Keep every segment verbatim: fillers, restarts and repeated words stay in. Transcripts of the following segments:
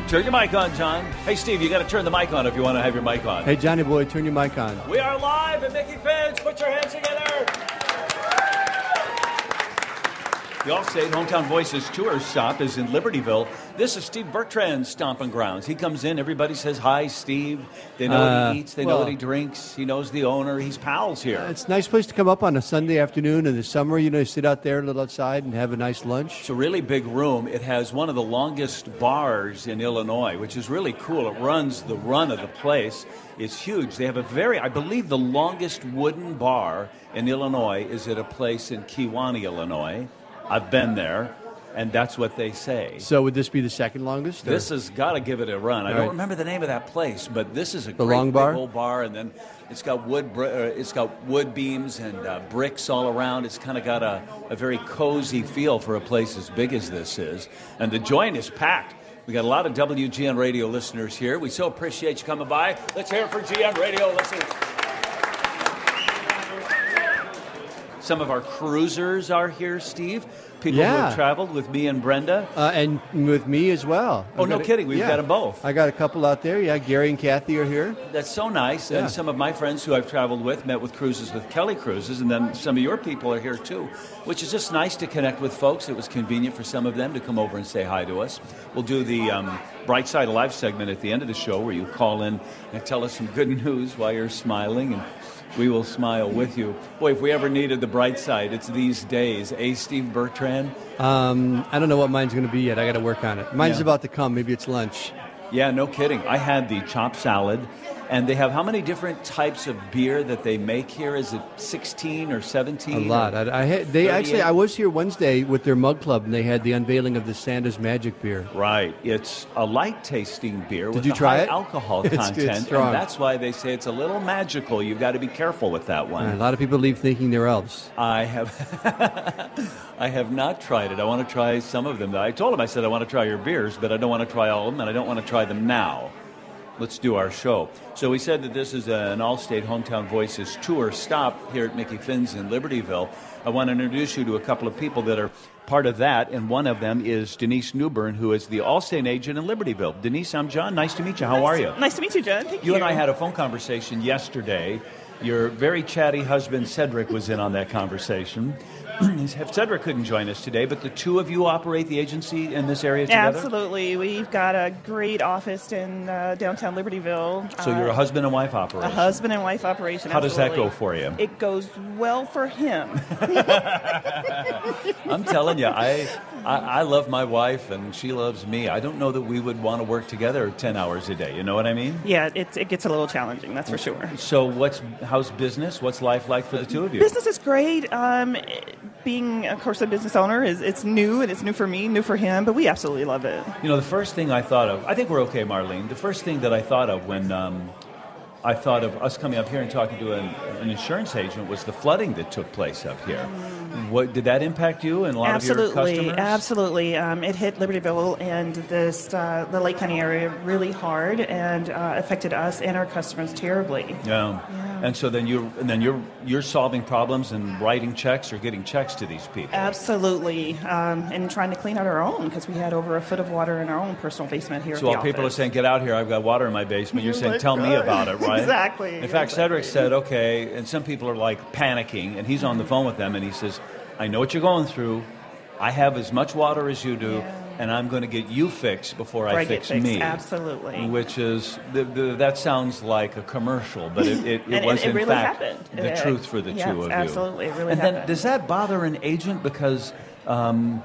Turn your mic on, John. Hey, Steve, you got to turn the mic on if you want to have your mic on. Hey, Johnny boy, turn your mic on. We are live at Mickey Fans. Put your hands together. The Allstate Hometown Voices tour stop is in Libertyville. This is Steve Bertrand's stomping grounds. He comes in, everybody says, hi, Steve. They know Uh, what he eats, they well, know what he drinks. He knows the owner. He's pals here. It's a nice place to come up on a Sunday afternoon in the summer. You know, you sit out there a little outside and have a nice lunch. It's a really big room. It has one of the longest bars in Illinois, which is really cool. It runs the run of the place. It's huge. They have a very, I believe the longest wooden bar in Illinois is at a place in Kewanee, Illinois. I've been there, and that's what they say. So would this be the second longest? or- This has got to give it a run. I All don't right. remember the name of that place, but this is a The great long big bar? old bar, and then it's got wood. br- Uh, it's got wood beams and uh, bricks all around. It's kind of got a, a very cozy feel for a place as big as this is, and the joint is packed. We got a lot of W G N Radio listeners here. We so appreciate you coming by. Let's hear it for G N Radio listeners. Some of our cruisers are here, Steve. People who Yeah. have traveled with me and Brenda. Uh, and with me as well. Oh, I've no got a- kidding. We've yeah. got them both. I got a couple out there. Yeah, Gary and Kathy are here. That's so nice. Yeah. And some of my friends who I've traveled with met with cruises with Kelly Cruises, and then some of your people are here too, which is just nice to connect with folks. It was convenient for some of them to come over and say hi to us. We'll do the um, Bright Side Alive segment at the end of the show where you call in and tell us some good news while you're smiling, and we will smile with you. Boy, if we ever needed the bright side, it's these days. Eh, Steve Bertrand? Um, I don't know what mine's going to be yet. I got to work on it. Mine's Yeah. about to come. Maybe it's lunch. Yeah, no kidding. I had the chopped salad, and they have how many different types of beer that they make here? Is it sixteen or A seventeen? lot. or I, I had, they actually. thirty-eight? I was here Wednesday with their mug club, and they had the unveiling of the Santa's Magic beer. Right. It's a light-tasting beer with you a try high it? alcohol It's- it's content, strong. and that's why they say it's a little magical. You've got to be careful with that one. Uh, a lot of people leave thinking they're elves. I have I have not tried it. I want to try some of them. I told him, I said, I want to try your beers, but I don't want to try all of them, and I don't want to try them now. Let's do our show. So we said that this is an Allstate Hometown Voices tour stop here at Mickey Finn's in Libertyville. I want to introduce you to a couple of people that are part of that, and one of them is Denise Newbern, who is the Allstate agent in Libertyville. Denise, I'm John. Nice to meet you. How nice are to, you? Nice to meet you, John. Thank you. You and I had a phone conversation yesterday. Your very chatty husband, Cedric, was in on that conversation. Cedric couldn't join us today, but the two of you operate the agency in this area together? Absolutely. We've got a great office in uh, downtown Libertyville. So you're a husband and wife operation. A husband and wife operation. How does that absolutely. go for you? It goes well for him. I'm telling you, I, I I love my wife and she loves me. I don't know that we would want to work together ten hours a day. You know what I mean? Yeah, it, it gets a little challenging, that's for sure. So what's how's business? What's life like for the two of you? Business is great. Um, being, of course, a business owner is it's new, and it's new for me, new for him, but we absolutely love it. You know, the first thing I thought of, I think we're okay, Marlene. The first thing that I thought of when um, I thought of us coming up here and talking to an, an insurance agent was the flooding that took place up here. What did that impact you and a lot Absolutely, of your customers? absolutely. Um, it hit Libertyville and this uh, the Lake County area really hard, and uh, affected us and our customers terribly. Yeah. Yeah. And so then you and then you're you're solving problems and writing checks or getting checks to these people. Absolutely, um, and trying to clean out our own because we had over a foot of water in our own personal basement here. So at while the people are office. saying, "Get out here! I've got water in my basement," you're saying, Like, "Tell me right. about it," right? Exactly. In fact, exactly. Cedric said, "Okay," and some people are like panicking, and he's on the phone with them, and he says, "I know what you're going through. I have as much water as you do, Yeah. and I'm going to get you fixed before Before I, I get fix fixed, me." absolutely. Which is the, the, that sounds like a commercial, but it, it, it And was it, it in really fact happened. the It- truth for the yes, two of you. absolutely, it really and happened. then does that bother an agent because? Um,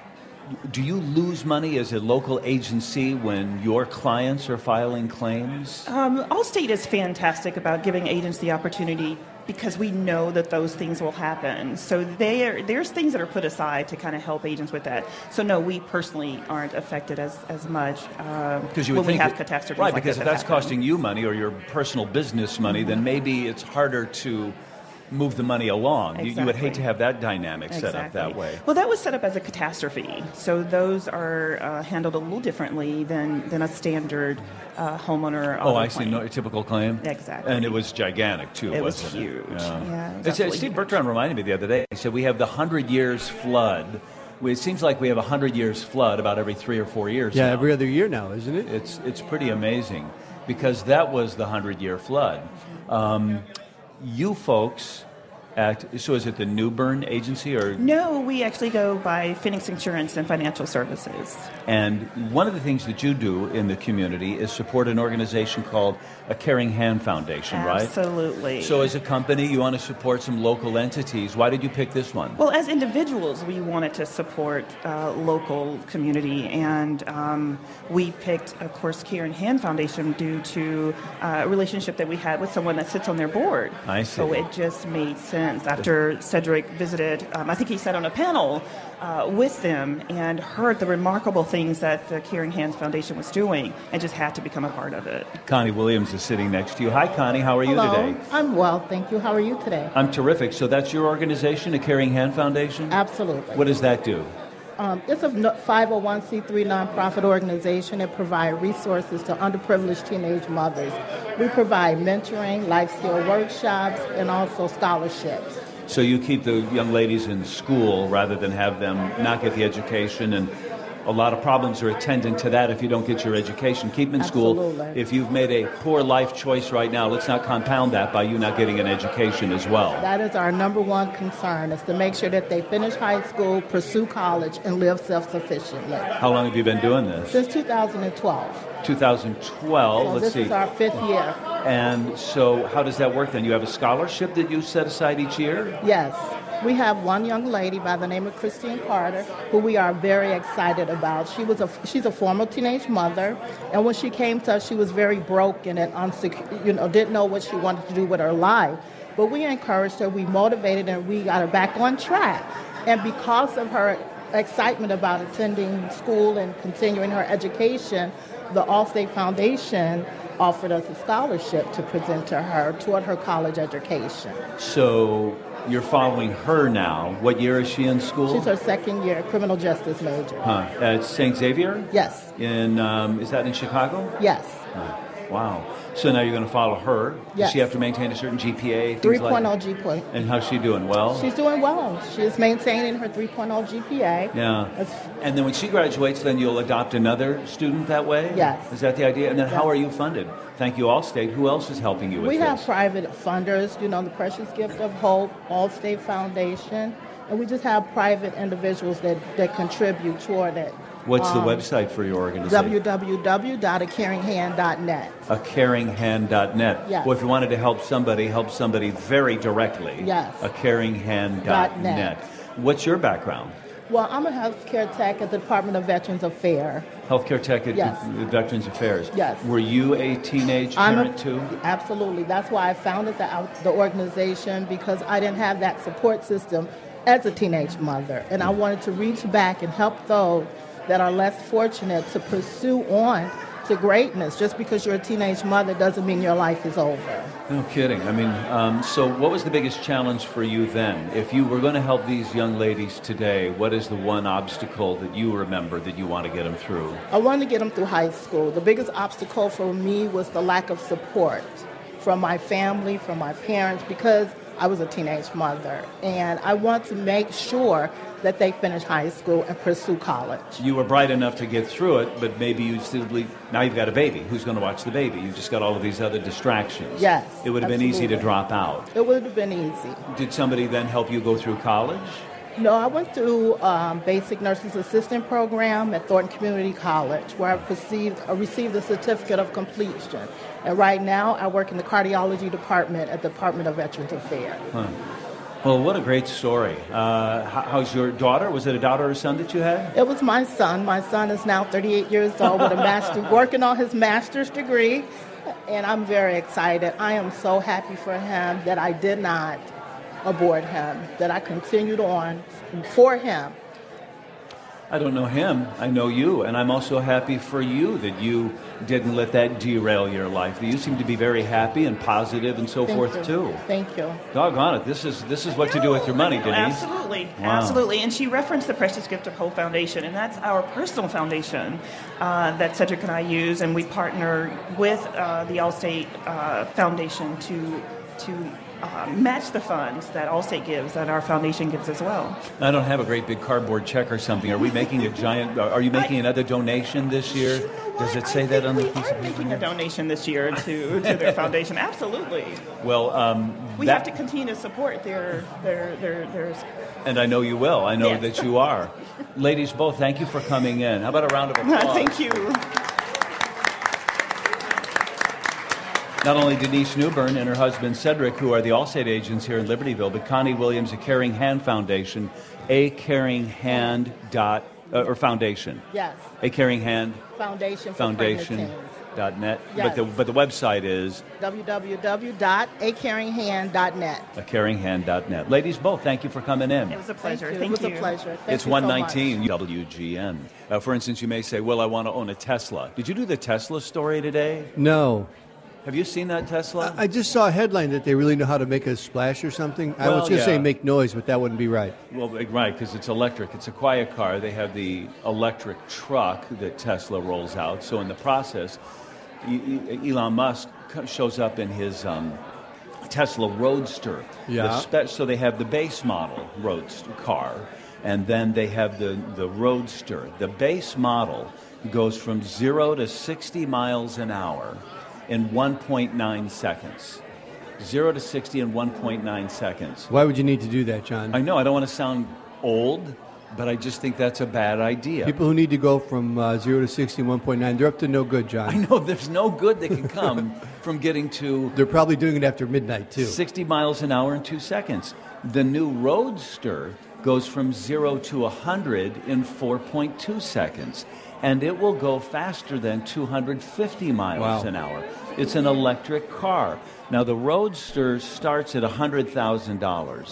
Do you lose money as a local agency when your clients are filing claims? Um, Allstate is fantastic about giving agents the opportunity because we know that those things will happen. So there, there's things that are put aside to kind of help agents with that. So no, we personally aren't affected as, as much um, Because you when would we think have that- catastrophes right? like Because this if that that's happen. costing you money or your personal business money, then maybe it's harder to move the money along. You, you would hate Exactly. to have that dynamic set up Exactly. that way. Well, that was set up as a catastrophe. So those are uh, handled a little differently than, than a standard uh, homeowner Oh, auto I see. claim. No, a typical claim? Exactly. And it was gigantic, too, It was wasn't huge. it? Yeah, it was It's- absolutely Steve huge. Bertrand reminded me the other day. He said, we have the Hundred Years Flood we, it seems like we have a hundred years flood about every three or four years. Yeah, now. every other year now, isn't it? It's it's pretty amazing, because that was the hundred-year flood. Um, you folks at, so is it the Newbern Agency or? No, we actually go by Phoenix Insurance and Financial Services. And one of the things that you do in the community is support an organization called a Caring Hand Foundation, right? Absolutely. So as a company, you want to support some local entities. Why did you pick this one? Well, as individuals, we wanted to support uh, local community, and um, we picked, of course, Caring Hand Foundation due to uh, a relationship that we had with someone that sits on their board. I see. So it just made sense. After Cedric visited, um, I think he sat on a panel uh, with them and heard the remarkable things that the Caring Hands Foundation was doing, and just had to become a part of it. Connie Williams is sitting next to you. Hi, Connie. How are you Hello. today? I'm well, thank you. How are you today? I'm terrific. So that's your organization, a Caring Hand Foundation? Absolutely. What does that do? Um, it's a five oh one c three nonprofit organization that provides resources to underprivileged teenage mothers. We provide mentoring, life skill workshops, and also scholarships. So you keep the young ladies in school rather than have them not get the education, and a lot of problems are attendant to that if you don't get your education. Keep them in Absolutely. school. If you've made a poor life choice right now, let's not compound that by you not getting an education as well. That is our number one concern, is to make sure that they finish high school, pursue college, and live self-sufficiently. How long have you been doing this? Since two thousand twelve. two thousand twelve, So let's this see. is our fifth year. And so how does that work then? You have a scholarship that you set aside each year? Yes. We have one young lady by the name of Christine Carter, who we are very excited about. She was a she's a former teenage mother, and when she came to us, she was very broken and unsecure, you know, didn't know what she wanted to do with her life. But we encouraged her, we motivated her, and we got her back on track. And because of her excitement about attending school and continuing her education, the Allstate Foundation offered us a scholarship to present to her toward her college education. So you're following her now. What year is she in school? She's her second year, criminal justice major. Huh. At Saint Xavier? Yes. In um, is that in Chicago? Yes. Huh. Wow. So now you're going to follow her. Does Yes. she have to maintain a certain G P A? things three like point oh that? G P A. And how's she doing? Well? She's doing well. She's maintaining her three point oh G P A. Yeah. It's- And then when she graduates, then you'll adopt another student that way? Yes. Is that the idea? And then how Yes. are you funded? Thank you, Allstate. Who else is helping you with We this? have private funders, you know, the Precious Gift of Hope, Allstate Foundation, and we just have private individuals that, that contribute toward it. What's the Um, website for your organization? w w w dot a caring hand dot net. a caring hand dot net. Yes. Well, if you wanted to help somebody, help somebody very directly. Yes. a caring hand dot net. Dot net. What's your background? Well, I'm a healthcare tech at the Department of Veterans Affairs. Healthcare tech at Yes. Veterans Affairs. Yes. Were you a teenage I'm parent a, too? Absolutely. That's why I founded the, out- the organization, because I didn't have that support system as a teenage mother. And I wanted to reach back and help those that are less fortunate to pursue on to greatness. Just because you're a teenage mother doesn't mean your life is over. No kidding. I mean, um, so what was the biggest challenge for you then? If you were going to help these young ladies today, what is the one obstacle that you remember that you want to get them through? I wanted to get them through high school. The biggest obstacle for me was the lack of support from my family, from my parents, because I was a teenage mother. And I want to make sure that they finish high school and pursue college. You were bright enough to get through it, but maybe you simply, now you've got a baby. Who's going to watch the baby? You've just got all of these other distractions. Yes, It would have been easy to absolutely. drop out. It would have been easy. Did somebody then help you go through college? No, I went through um, basic nurses assistant program at Thornton Community College, where I received, I received a certificate of completion. And right now, I work in the cardiology department at the Department of Veterans Affairs. Huh. Well, what a great story. Uh, how, how's your daughter? Was it a daughter or son that you had? It was my son. My son is now thirty-eight years old with a master, working on his master's degree, and I'm very excited. I am so happy for him that I did not abort him, that I continued on for him. I don't know him. I know you. And I'm also happy for you that you didn't let that derail your life. You seem to be very happy and positive and so Thank forth, you. too. Thank you. Doggone it. This is this is what to do with your money, No, Denise. Absolutely, Wow. absolutely. And she referenced the Precious Gift of Hope Foundation, and that's our personal foundation uh, that Cedric and I use, and we partner with uh, the Allstate uh, Foundation to to uh, match the funds that Allstate gives, that our foundation gives as well. I don't have a great big cardboard check or something. Are we making a giant? Are you making another donation this year? You know Does what? it say I that think on the we piece are of paper? making a donation this year to, to their foundation. Absolutely. Well, um, We that, have to continue to support their their their their. and I know you will. I know Yes. that you are. Ladies, both, thank you for coming in. How about a round of applause? Thank you. Not only Denise Newbern and her husband Cedric, who are the Allstate agents here in Libertyville, but Connie Williams, a Caring Hand Foundation, a caring hand dot uh, or foundation, Yes. a caring hand Foundation for foundation Pregnant dot net. Yes. But the but the website is Teens. w w w dot a caring hand dot net. a caring hand dot net. Ladies, both, thank you for coming in. It was a pleasure. Thank you. Thank it was you. a pleasure. Thank It's you so one nineteen much. W G N. Uh, for instance, you may say, "Well, I want to own a Tesla." Did you do the Tesla story today? No. Have you seen that Tesla? I just saw a headline that they really know how to make a splash or something. I Well, was going to yeah. say make noise, but that wouldn't be right. Well, right, because it's electric. It's a quiet car. They have the electric truck that Tesla rolls out. So in the process, E- E- Elon Musk co- shows up in his um, Tesla Roadster. Yeah. The spe- so they have the base model Roadster car, and then they have the, the Roadster. The base model goes from zero to sixty miles an hour in one point nine seconds. Zero to sixty in one point nine seconds. Why would you need to do that, John? I know, I don't want to sound old, but I just think that's a bad idea. People who need to go from uh, zero to sixty in one point nine, they're up to no good, John. I know there's no good that can come from getting to They're probably doing it after midnight, too. sixty miles an hour in two seconds. The new Roadster goes from zero to one hundred in four point two seconds, and it will go faster than two hundred fifty miles Wow. an hour. It's an electric car. Now, the Roadster starts at one hundred thousand dollars.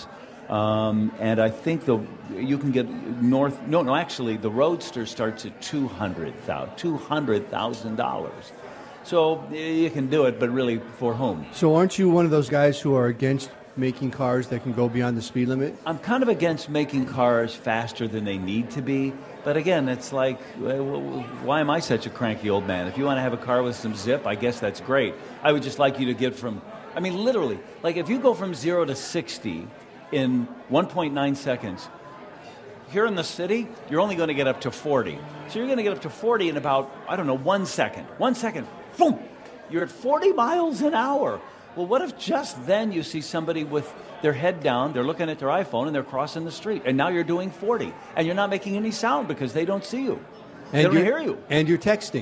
Um, and I think the you can get north. No, no. Actually, the Roadster starts at two hundred thousand two hundred thousand dollars. So you can do it, but really for whom? So aren't you one of those guys who are against making cars that can go beyond the speed limit? I'm kind of against making cars faster than they need to be. But again, it's like, why am I such a cranky old man? If you want to have a car with some zip, I guess that's great. I would just like you to get from, I mean, literally, like if you go from zero to sixty in one point nine seconds, here in the city, you're only going to get up to forty. So you're going to get up to forty in about, I don't know, one second. One second, boom, you're at forty miles an hour. Well, what if just then you see somebody with their head down, they're looking at their iPhone, and they're crossing the street, and now you're doing forty, and you're not making any sound because they don't see you. They don't you're- hear you. And you're texting.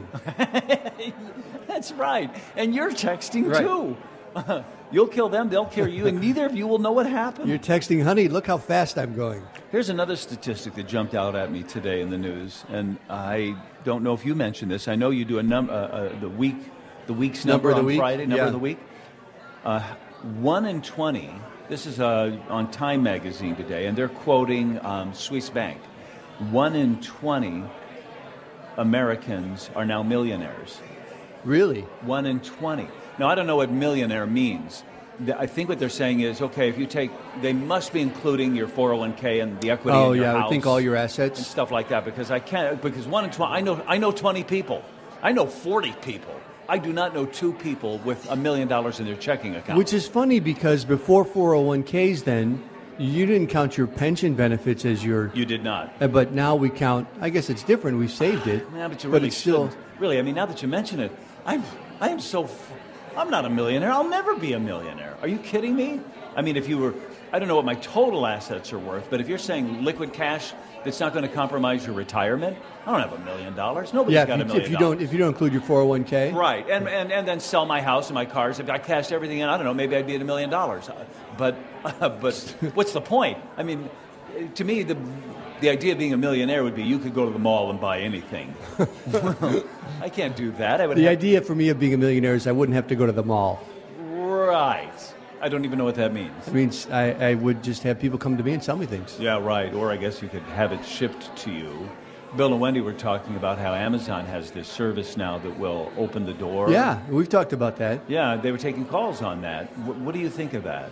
That's right. And you're texting, Right. too. You'll kill them, they'll kill you, and neither of you will know what happened. You're texting, honey, look how fast I'm going. Here's another statistic that jumped out at me today in the news, and I don't know if you mentioned this. I know you do a num- uh, uh, the week, the week's number, Number of the on week? Friday, number Yeah. of the week. Uh, one in twenty. This is uh, on Time Magazine today, and they're quoting um, Swiss Bank. One in twenty Americans are now millionaires. Really? One in twenty. Now, I don't know what millionaire means. The- I think what they're saying is, okay, if you take, they must be including your four oh one k and the equity Oh, in your yeah, I house would think all your and assets. stuff like that, because I can't, because one in twenty, I know, I know twenty people. I know forty people. I do not know two people with a million dollars in their checking account. Which is funny because before four oh one k's then, you didn't count your pension benefits as your... You did not. Uh, but now we count, I guess it's different, we saved it. Yeah, but you really it's still... shouldn't. Really, I mean, now that you mention it, I'm, I am so, f- I'm not a millionaire. I'll never be a millionaire. Are you kidding me? I mean, if you were, I don't know what my total assets are worth, but if you're saying liquid cash that's not going to compromise your retirement, I don't have a million dollars. Nobody's Yeah, got a if you, million if you dollars. don't if you don't include your four oh one k. Right, and, and and then sell my house and my cars. If I cashed everything in, I don't know, maybe I'd be at a million dollars. Uh, But but what's the point? I mean, to me, the the idea of being a millionaire would be you could go to the mall and buy anything. Well, I can't do that. I would The have, idea for me of being a millionaire is I wouldn't have to go to the mall. right. I don't even know what that means. It means I, I would just have people come to me and sell me things. Yeah, right. Or I guess you could have it shipped to you. Bill and Wendy were talking about how Amazon has this service now that will open the door. Yeah, we've talked about that. Yeah, they were taking calls on that. What, what do you think of that?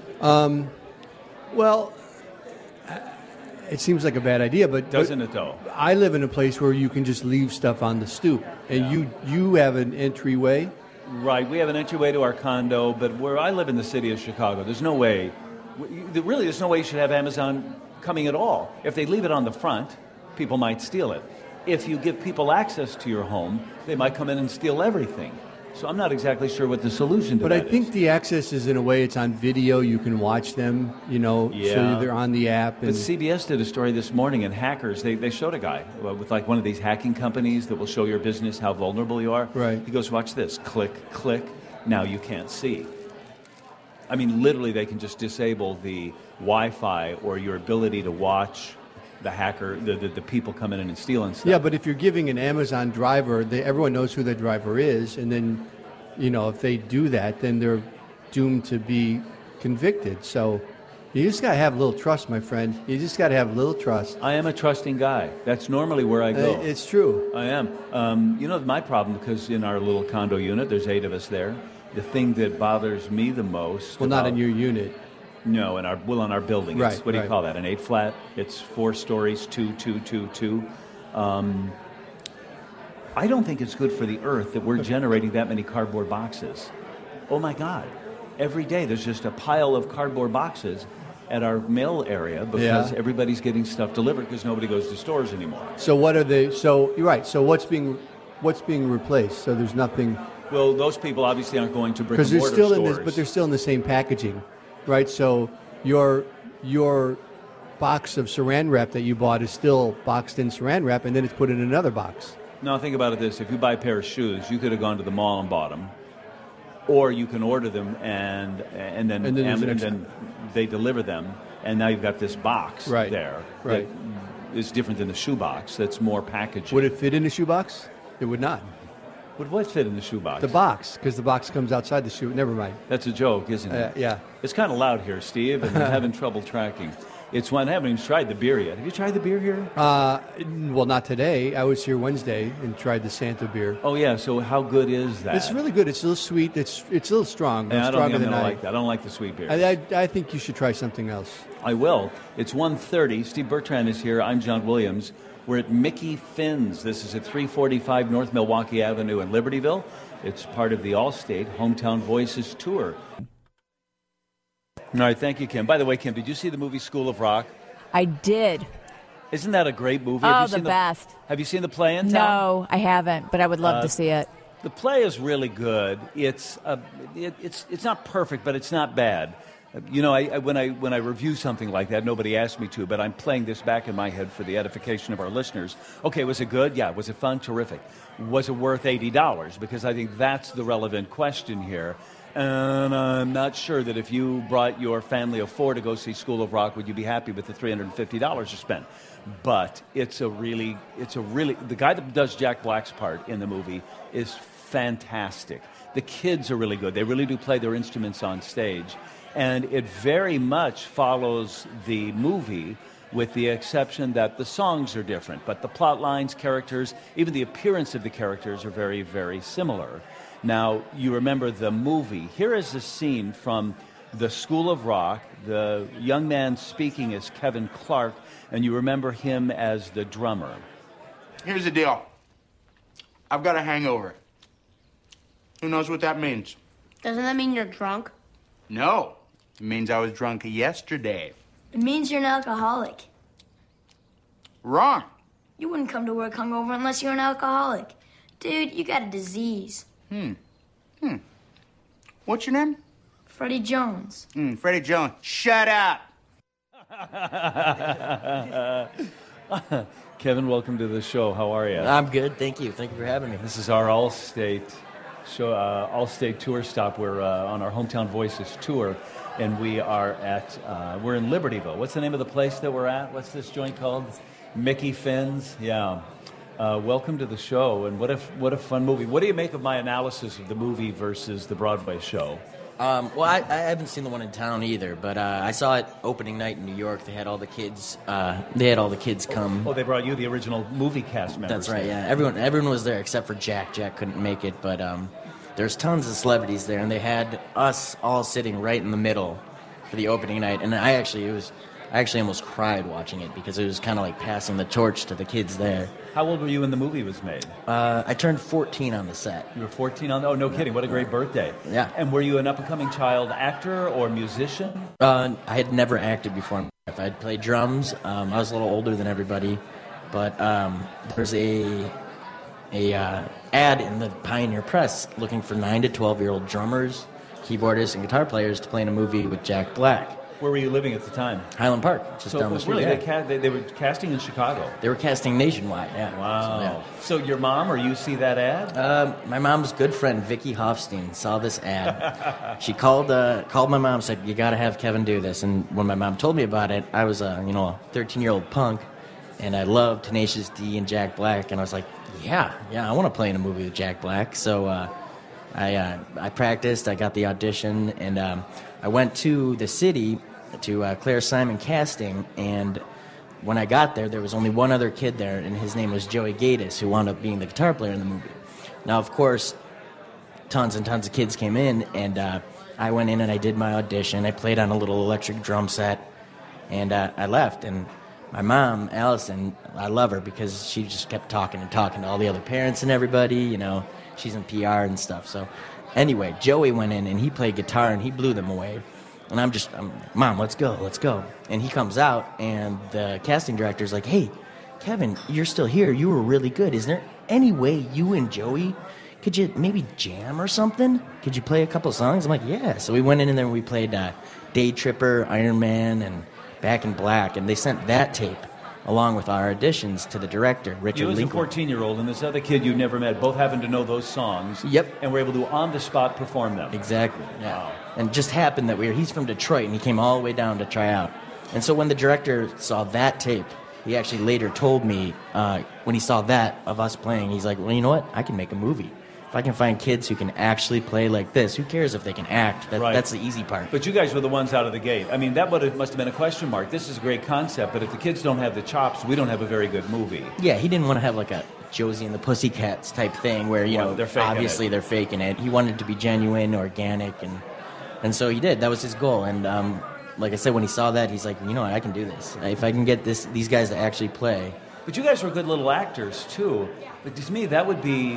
Well, uh, it seems like a bad idea, but Doesn't but it, though? I live in a place where you can just leave stuff on the stoop, and Yeah. you you have an entryway. Right. We have an entryway to our condo, but where I live in the city of Chicago, there's no way, really, there's no way you should have Amazon coming at all. If they leave it on the front, people might steal it. If you give people access to your home, they might come in and steal everything. So I'm not exactly sure what the solution to but that But I think is. the access is, in a way, it's on video. You can watch them, you know, Yeah. so they're on the app. And But C B S did a story this morning, and hackers, they, they showed a guy with like one of these hacking companies that will show your business how vulnerable you are. Right. He goes, watch this, click, click, now you can't see. I mean, literally, they can just disable the Wi-Fi or your ability to watch the hacker, the, the, the people coming in and stealing stuff. Yeah, but if you're giving an Amazon driver, they, everyone knows who the driver is, and then, you know, if they do that, then they're doomed to be convicted. So you just got to have a little trust, my friend. You just got to have a little trust. I am a trusting guy. That's normally where I go. Uh, it's true. I am. Um, you know, my problem, because in our little condo unit, there's eight of us there, the thing that bothers me the most... Well, not about, in your unit. No, in our well, in our building. Right, It's, what do right. you call that? An eight flat. It's four stories, two, two, two, two. Um, I don't think it's good for the earth that we're generating that many cardboard boxes. Oh my God! Every day there's just a pile of cardboard boxes at our mail area because Yeah. everybody's getting stuff delivered because nobody goes to stores anymore. So what are they? So you're right. So what's being what's being replaced? So there's nothing Well, those people obviously aren't going to brick because and they're mortar still stores. in this, but they're still in the same packaging, right? So your your box of Saran wrap that you bought is still boxed in Saran wrap, and then it's put in another box. Now, think about it this. If you buy a pair of shoes, you could have gone to the mall and bought them. Or you can order them and and then, And then there's and, an and extra- then they deliver them. And now you've got this box Right. there Right. that is different than the shoe box that's more packaging. Would it fit in a shoebox? It would not. Would what fit in the shoe box? The box, because the box comes outside the shoe. Never mind. That's a joke, isn't Uh, it? yeah. It's kind of loud here, Steve, and I'm having trouble tracking. It's one I haven't even tried the beer yet. Have you tried the beer here? Uh, well, not today. I was here Wednesday and tried the Santa beer. Oh, yeah. So how good is that? It's really good. It's a little sweet. It's it's a little strong. Yeah, I don't stronger think I'm than going to I. like that. I don't like the sweet beer. I, I, I think you should try something else. I will. It's one thirty. Steve Bertrand is here. I'm John Williams. We're at Mickey Finn's. This is at three forty-five North Milwaukee Avenue in Libertyville. It's part of the Allstate Hometown Voices Tour. All right, thank you, Kim. By the way, Kim, did you see the movie School of Rock? I did. Isn't that a great movie? Oh, Have you the seen best. Have you seen the play in town? No, I haven't, but I would love Uh, to see it. The play is really good. It's uh, it, it's it's not perfect, but it's not bad. Uh, You know, I, I, when I when I review something like that, nobody asked me to, but I'm playing this back in my head for the edification of our listeners. Okay, was it good? Yeah. Was it fun? Terrific. Was it worth eighty dollars? Because I think that's the relevant question here. And I'm not sure that if you brought your family of four to go see School of Rock, would you be happy with the three hundred fifty dollars you spent? But it's a really, it's a really, the guy that does Jack Black's part in the movie is fantastic. The kids are really good. They really do play their instruments on stage. And it very much follows the movie, with the exception that the songs are different. But the plot lines, characters, even the appearance of the characters are very, very similar. Now, you remember the movie. Here is a scene from the School of Rock. The young man speaking is Kevin Clark, and you remember him as the drummer. Here's the deal. I've got a hangover. Who knows what that means? Doesn't that mean you're drunk? No. It means I was drunk yesterday. It means you're an alcoholic. Wrong. You wouldn't come to work hungover unless you're an alcoholic. Dude, you got a disease. Hmm. Hmm. What's your name? Freddie Jones. Hmm, Freddie Jones. Shut up. Kevin, welcome to the show. How are you? I'm good, thank you. Thank you for having me. This is our Allstate show, uh, Allstate tour stop. We're uh, on our Hometown Voices tour, and we are at uh, we're in Libertyville. What's the name of the place that we're at? What's this joint called? Mickey Finn's. Yeah. Uh, welcome to the show, and what a what a fun movie. What do you make of my analysis of the movie versus the Broadway show? Um, well, I, I haven't seen the one in town either, but uh, I saw it opening night in New York. They had all the kids. Uh, they had all the kids come. Oh, they brought you the original movie cast members. That's right. Yeah, everyone everyone was there except for Jack. Jack couldn't make it, but um, there's tons of celebrities there, and they had us all sitting right in the middle for the opening night. And I actually it was I actually almost cried watching it because it was kind of like passing the torch to the kids there. How old were you when the movie was made? Uh, I turned fourteen on the set. You were fourteen on. Oh, no kidding! What a great birthday! Yeah. And were you an up-and-coming child actor or musician? Uh, I had never acted before. If I'd played drums, um, I was a little older than everybody, but um, there's a a uh, ad in the Pioneer Press looking for nine to twelve year old drummers, keyboardists, and guitar players to play in a movie with Jack Black. Where were you living at the time? Highland Park, just so down the street. Really, yeah. they, ca- they, they were casting in Chicago. They were casting nationwide. Yeah. Wow. So, yeah. So your mom or you see that ad? Uh, my mom's good friend Vicky Hofstein saw this ad. She called uh, called my mom, said, "You got to have Kevin do this." And when my mom told me about it, I was a you know a thirteen year old punk, and I loved Tenacious D and Jack Black, and I was like, "Yeah, yeah, I want to play in a movie with Jack Black." So uh, I uh, I practiced, I got the audition, and um, I went to the city to uh, Claire Simon Casting, and when I got there, there was only one other kid there, and his name was Joey Gatiss, who wound up being the guitar player in the movie. Now, of course, tons and tons of kids came in, and uh, I went in and I did my audition. I played on a little electric drum set, and uh, I left. And my mom, Allison, I love her because she just kept talking and talking to all the other parents and everybody. You know, she's in P R and stuff. So anyway, Joey went in, and he played guitar, and he blew them away. And I'm just, I'm, Mom, let's go, let's go. And he comes out, and the casting director's like, "Hey, Kevin, you're still here. You were really good. Is there any way you and Joey could you maybe jam or something? Could you play a couple songs?" I'm like, "Yeah." So we went in, and then we played uh, Day Tripper, Iron Man, and Back in Black. And they sent that tape along with our auditions to the director, Richard You as a Linklater. fourteen-year-old and this other kid you never met both happened to know those songs. Yep. And were able to, on the spot, perform them. Exactly. Yeah. Wow. And it just happened that we were, he's from Detroit, and he came all the way down to try out. And so when the director saw that tape, he actually later told me, uh, when he saw that of us playing, he's like, "Well, you know what? I can make a movie. If I can find kids who can actually play like this, who cares if they can act? That, Right. That's the easy part." But you guys were the ones out of the gate. I mean, that would have, must have been a question mark. This is a great concept, but if the kids don't have the chops, we don't have a very good movie. Yeah, he didn't want to have like a Josie and the Pussycats type thing where, you Well, know, they're faking obviously it. they're faking it. He wanted it to be genuine, organic, and and so he did. That was his goal. And um, like I said, when he saw that, he's like, "You know what? I can do this. If I can get this these guys to actually play." But you guys were good little actors, too. But to me, that would be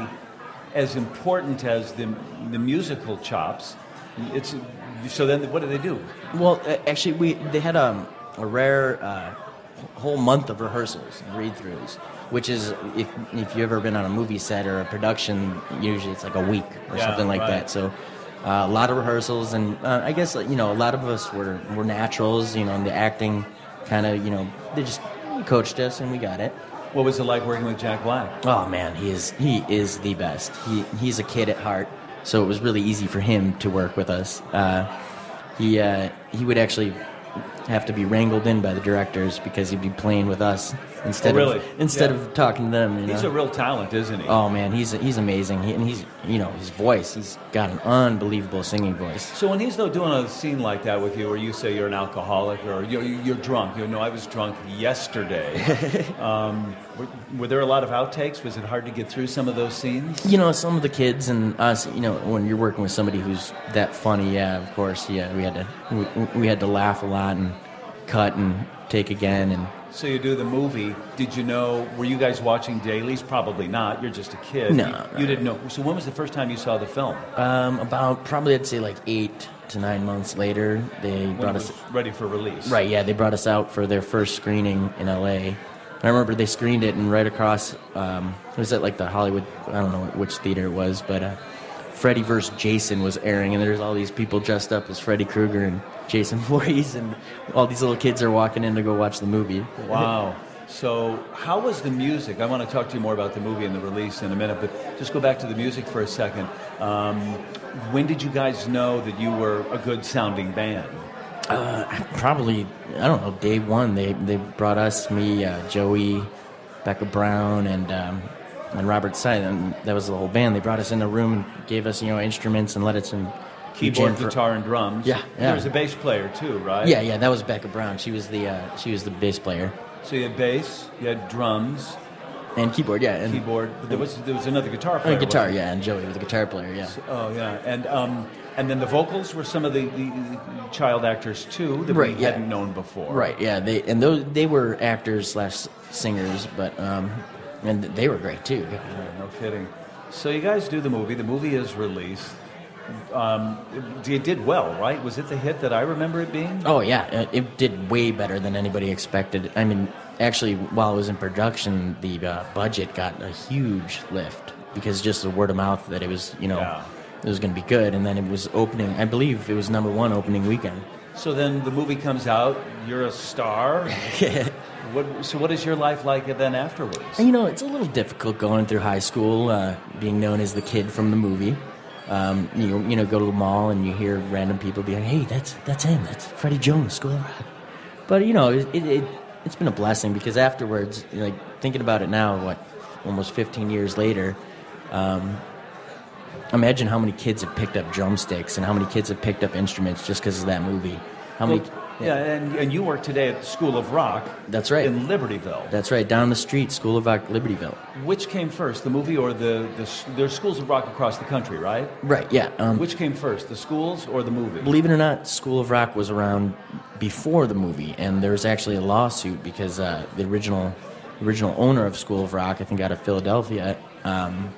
as important as the, the musical chops. It's So then what do they do? Well, uh, actually, we they had um, a rare uh, whole month of rehearsals and read-throughs, which is, if if you've ever been on a movie set or a production, usually it's like a week or Yeah, something like right. that. So uh, a lot of rehearsals, and uh, I guess, you know, a lot of us were, were naturals, you know, and the acting kind of, you know, they just coached us, and we got it. What was it like working with Jack Black? Oh man, he is he is the best. He he's a kid at heart, so it was really easy for him to work with us. Uh, he uh, he would actually have to be wrangled in by the directors because he'd be playing with us instead Oh, really? of instead Yeah. of talking to them. You He's know? a real talent, isn't he? Oh man, he's he's amazing. He, and he's you know his voice. He's got an unbelievable singing voice. So when he's though doing a scene like that with you, where you say you're an alcoholic or you're, you're drunk, you know, I was drunk yesterday. um, were, were there a lot of outtakes? Was it hard to get through some of those scenes? You know, some of the kids and us. You know, when you're working with somebody who's that funny, yeah, of course, yeah, we had to we, we had to laugh a lot and cut and take again and. So you do the movie. Did you know? Were you guys watching dailies? Probably not. You're just a kid. No, you, no. you didn't know. So when was the first time you saw the film? Um, about probably I'd say like eight to nine months later, they When brought it was us. ready for release? Right, yeah, they brought us out for their first screening in L A. And I remember they screened it, and right across, um, it was at like the Hollywood. I don't know which theater it was, but uh, Freddy versus Jason was airing, and there's all these people dressed up as Freddy Krueger and Jason Voorhees, and all these little kids are walking in to go watch the movie. Wow. So how was the music? I want to talk to you more about the movie and the release in a minute, but just go back to the music for a second. Um, when did you guys know that you were a good sounding band? Uh, probably, I don't know, day one. They they brought us, me, uh, Joey, Becca Brown, and um, and Robert Seid, and that was the whole band. They brought us in a room and gave us, you know, instruments and let us in. Keyboard, jam for- guitar, and drums. Yeah, yeah. There was a bass player too, right? Yeah, yeah, that was Becca Brown. She was the uh, she was the bass player. So you had bass, you had drums, And keyboard, yeah. And keyboard. But there was there was another guitar uh, player. guitar, wasn't there? yeah. And Joey was a guitar player, yeah. Oh yeah, and um, and then the vocals were some of the, the child actors too that Right, we yeah. hadn't known before. Right, yeah. They and those they were actors slash singers, but um, and they were great too. Yeah, no kidding. So you guys do the movie. The movie is released. Um, it, it did well, right? Was it the hit that I remember it being? Oh yeah, it, it did way better than anybody expected. I mean, actually, while it was in production, the uh, budget got a huge lift because just the word of mouth that it was, you know, Yeah. it was going to be good, and then it was opening. I believe it was number one opening weekend. So then the movie comes out. You're a star. What, so what is your life like then afterwards? And, you know, it's a little difficult going through high school, uh, being known as the kid from the movie. Um, you you know, go to the mall and you hear random people be like, "Hey, that's that's him. That's Freddie Jones, School of Rock." But you know, it, it, it it's been a blessing because afterwards, like thinking about it now, what almost fifteen years later, um, imagine how many kids have picked up drumsticks and how many kids have picked up instruments just because of that movie. How many? Well, yeah, and, and you work today at the School of Rock. That's right. In Libertyville. That's right, down the street, School of Rock, Libertyville. Which came first, the movie or the, the there's schools of rock across the country, right? Right. Yeah. Um, Which came first, the schools or the movie? Believe it or not, School of Rock was around before the movie, and there was actually a lawsuit because uh, the original original owner of School of Rock, I think out of Philadelphia, um,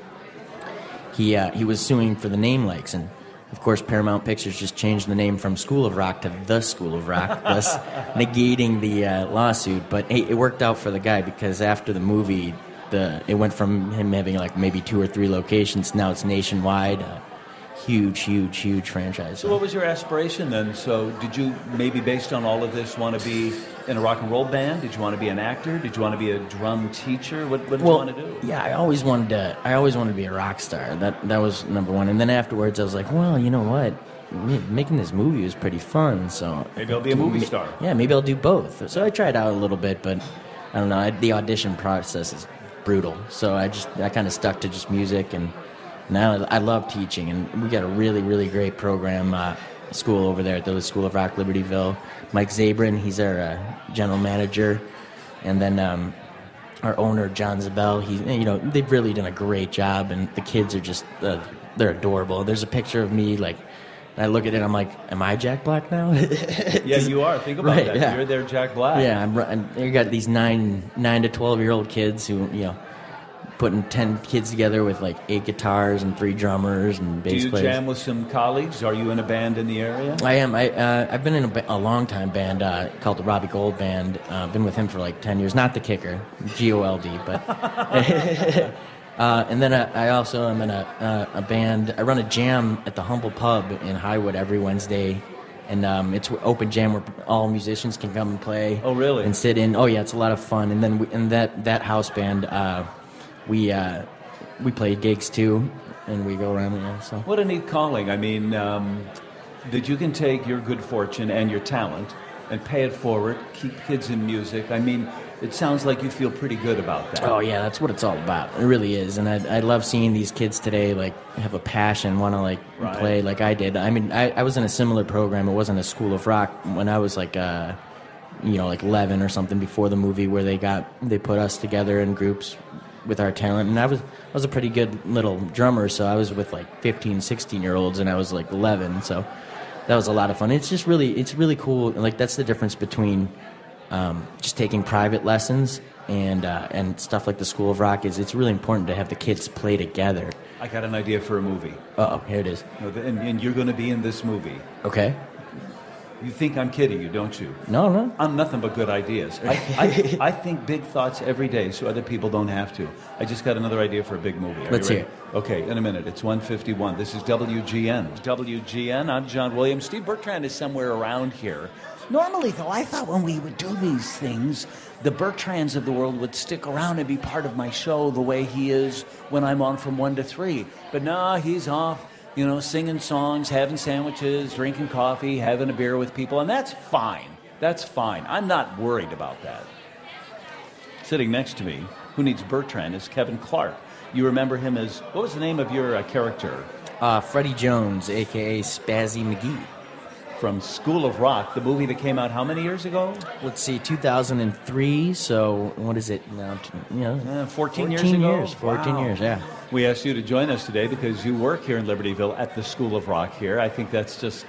he uh, he was suing for the name likes, and of course Paramount Pictures just changed the name from School of Rock to The School of Rock, thus negating the uh, lawsuit. But hey, it worked out for the guy because after the movie, the it went from him having like maybe two or three locations, now it's nationwide. Uh, Huge, huge, huge franchise. So what was your aspiration then? So did you, maybe based on all of this, want to be in a rock and roll band? Did you want to be an actor? Did you want to be a drum teacher? What, what did well, you want to do? Yeah, I always wanted to. I always wanted to be a rock star. That that was number one. And then afterwards, I was like, well, you know what? Ma- Making this movie was pretty fun. So Maybe I'll be a movie star. Yeah, maybe I'll do both. So I tried out a little bit, but I don't know. I, the audition process is brutal. So I just I kind of stuck to just music, and now I love teaching. And we got a really really great program. Uh, school over there at the School of Rock, Libertyville. Mike Zabrin, he's our uh, general manager, and then um, our owner John Zabel. He, you know, they've really done a great job, and the kids are just uh, they're adorable. There's a picture of me, like, and I look at it, I'm like, am I Jack Black now? Yeah, you are. Think about Right, that. yeah. You're there, Jack Black. Yeah, I'm. And you got these nine nine to twelve year old kids who, you know, putting ten kids together with like eight guitars and three drummers and Do bass you players. jam with some colleagues? Are you in a band in the area? I am. I uh, I've been in a, ba- a long time band uh, called the Robbie Gold Band. Uh, been with him for like ten years. Not the kicker, G O L D, but. uh, and then I, I also am in a uh, a band. I run a jam at the Humble Pub in Highwood every Wednesday. And um, it's an open jam where all musicians can come and play. Oh, really? And sit in. Oh, yeah, it's a lot of fun. And then we, in that that house band, uh, we uh, we play gigs too, and we go around. Yeah, so What a neat calling. I mean, um, that you can take your good fortune and your talent and pay it forward, keep kids in music. I mean, it sounds like you feel pretty good about that. Oh yeah, that's what it's all about. It really is, and I I love seeing these kids today like have a passion, want to like Right. play like I did. I mean, I, I was in a similar program. It wasn't a School of Rock when I was like uh, you know, like eleven or something before the movie, where they got they put us together in groups with our talent, and I was I was a pretty good little drummer, so I was with like fifteen, sixteen year olds, and I was like eleven, so that was a lot of fun. It's just really it's really cool. Like that's the difference between Um, just taking private lessons and uh, and stuff like the School of Rock is it's really important to have the kids play together. I got an idea for a movie. Uh oh, here it is. No, the- and, and you're going to be in this movie. Okay. You think I'm kidding you, don't you? No, no. I'm nothing but good ideas. I, I, I think big thoughts every day so other people don't have to. I just got another idea for a big movie. Are Let's you hear ready? Okay, in a minute. It's one fifty-one. This is W G N. W G N, I'm John Williams. Steve Bertrand is somewhere around here. Normally, though, I thought when we would do these things, the Bertrands of the world would stick around and be part of my show the way he is when I'm on from one to three. But nah, he's off, you know, singing songs, having sandwiches, drinking coffee, having a beer with people, and that's fine. That's fine. I'm not worried about that. Sitting next to me, who needs Bertrand, is Kevin Clark. You remember him as, what was the name of your uh, character? Uh, Freddie Jones, a k a. Spazzy McGee. from School of Rock, the movie that came out how many years ago? Let's see, two thousand three. So what is it now? You know, Uh, fourteen, years fourteen ago? years. fourteen Wow. years. Yeah. We asked you to join us today because you work here in Libertyville at the School of Rock here. I think that's just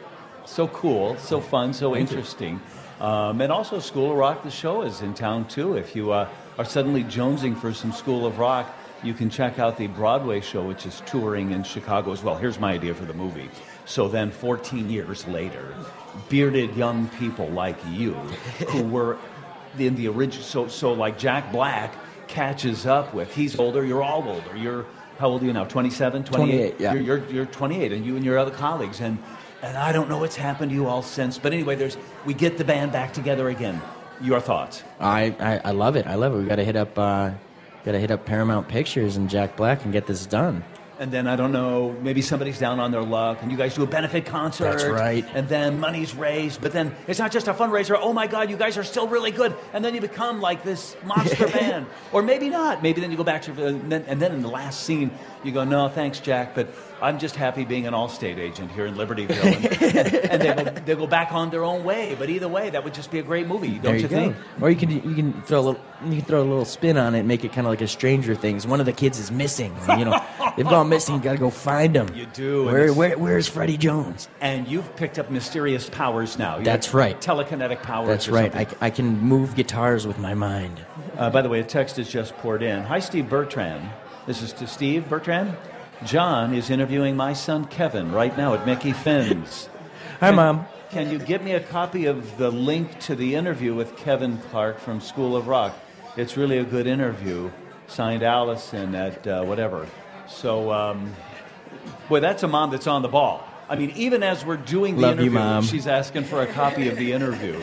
so cool, so fun, so interesting. Um, and also School of Rock, the show is in town too. If you uh, are suddenly jonesing for some School of Rock, you can check out the Broadway show, which is touring in Chicago as well. Here's my idea for the movie. So then fourteen years later, bearded young people like you who were in the original, so, so like Jack Black catches up with, he's older, you're all older. You're, how old are you now, twenty-seven, twenty-eight? twenty-eight, yeah. You're, you're, you're twenty-eight, and you and your other colleagues. And, and I don't know what's happened to you all since. But anyway, there's we get the band back together again. Your thoughts? I, I, I love it. I love it. We got to hit up, uh, got to hit up Paramount Pictures and Jack Black and get this done. And then, I don't know, maybe somebody's down on their luck, and you guys do a benefit concert. That's right. And then money's raised, but then it's not just a fundraiser. Oh, my God, you guys are still really good. And then you become like this monster band. Or maybe not. Maybe then you go back to, and then, and then in the last scene, you go, no, thanks, Jack, but I'm just happy being an Allstate agent here in Libertyville. And, and they, go, they go back on their own way. But either way, that would just be a great movie, don't there you, you, think? go. Or you can you can throw a little you can throw a little spin on it and make it kind of like a Stranger Things. One of the kids is missing. You know, they've gone missing. You got to go find them. You do. and Where, it's- where where's Freddie Jones? And you've picked up mysterious powers now. You That's have right. Telekinetic powers. That's or right. something. I, I can move guitars with my mind. Uh, by the way, a text has just poured in. Hi, Steve Bertrand. This is to Steve Bertrand. John is interviewing my son Kevin right now at Mickey Finn's. Hi, Mom. Can you get me a copy of the link to the interview with Kevin Clark from School of Rock? It's really a good interview. Signed Allison at uh, whatever. So, um, boy, that's a mom that's on the ball. I mean, even as we're doing the Love you, interview, Mom. she's asking for a copy of the interview.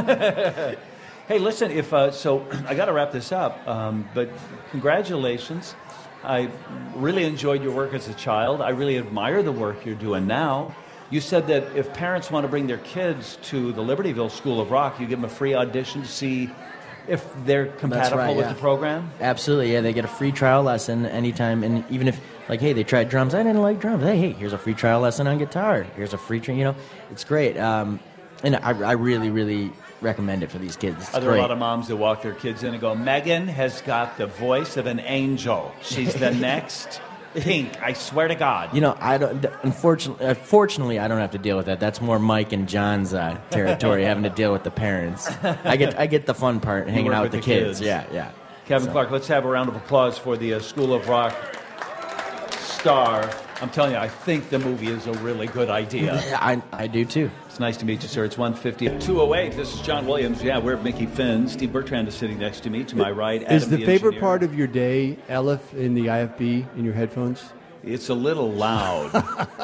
Hey, listen, if uh, so, I got to wrap this up. Um, but congratulations. I really enjoyed your work as a child. I really admire the work you're doing now. You said that if parents want to bring their kids to the Libertyville School of Rock, you give them a free audition to see if they're compatible right, with yeah. the program. Absolutely, yeah. They get a free trial lesson anytime, and even if, like, hey, they tried drums, I didn't like drums. Hey, hey, here's a free trial lesson on guitar. Here's a free, tra- you know, it's great. Um, and I, I really, really recommend it for these kids. It's Are there great. a lot of moms that walk their kids in and go, Megan has got the voice of an angel. She's the next Pink. I swear to God. You know, I don't. Unfortunately, unfortunately, I don't have to deal with that. That's more Mike and John's uh, territory, having to deal with the parents. I get, I get the fun part, hanging work out with with the, the kids. kids. Yeah, yeah. Kevin So- Clark, let's have a round of applause for the uh, School of Rock star. I'm telling you, I think the movie is a really good idea. Yeah, I, I do too. It's nice to meet you, sir. It's one fifty. two oh eight. This is John Williams. Yeah, we're at Mickey Finn's. Steve Bertrand is sitting next to me. To my right, Adam Is the favorite engineer. part of your day Aleph in the I F B in your headphones? It's a little loud.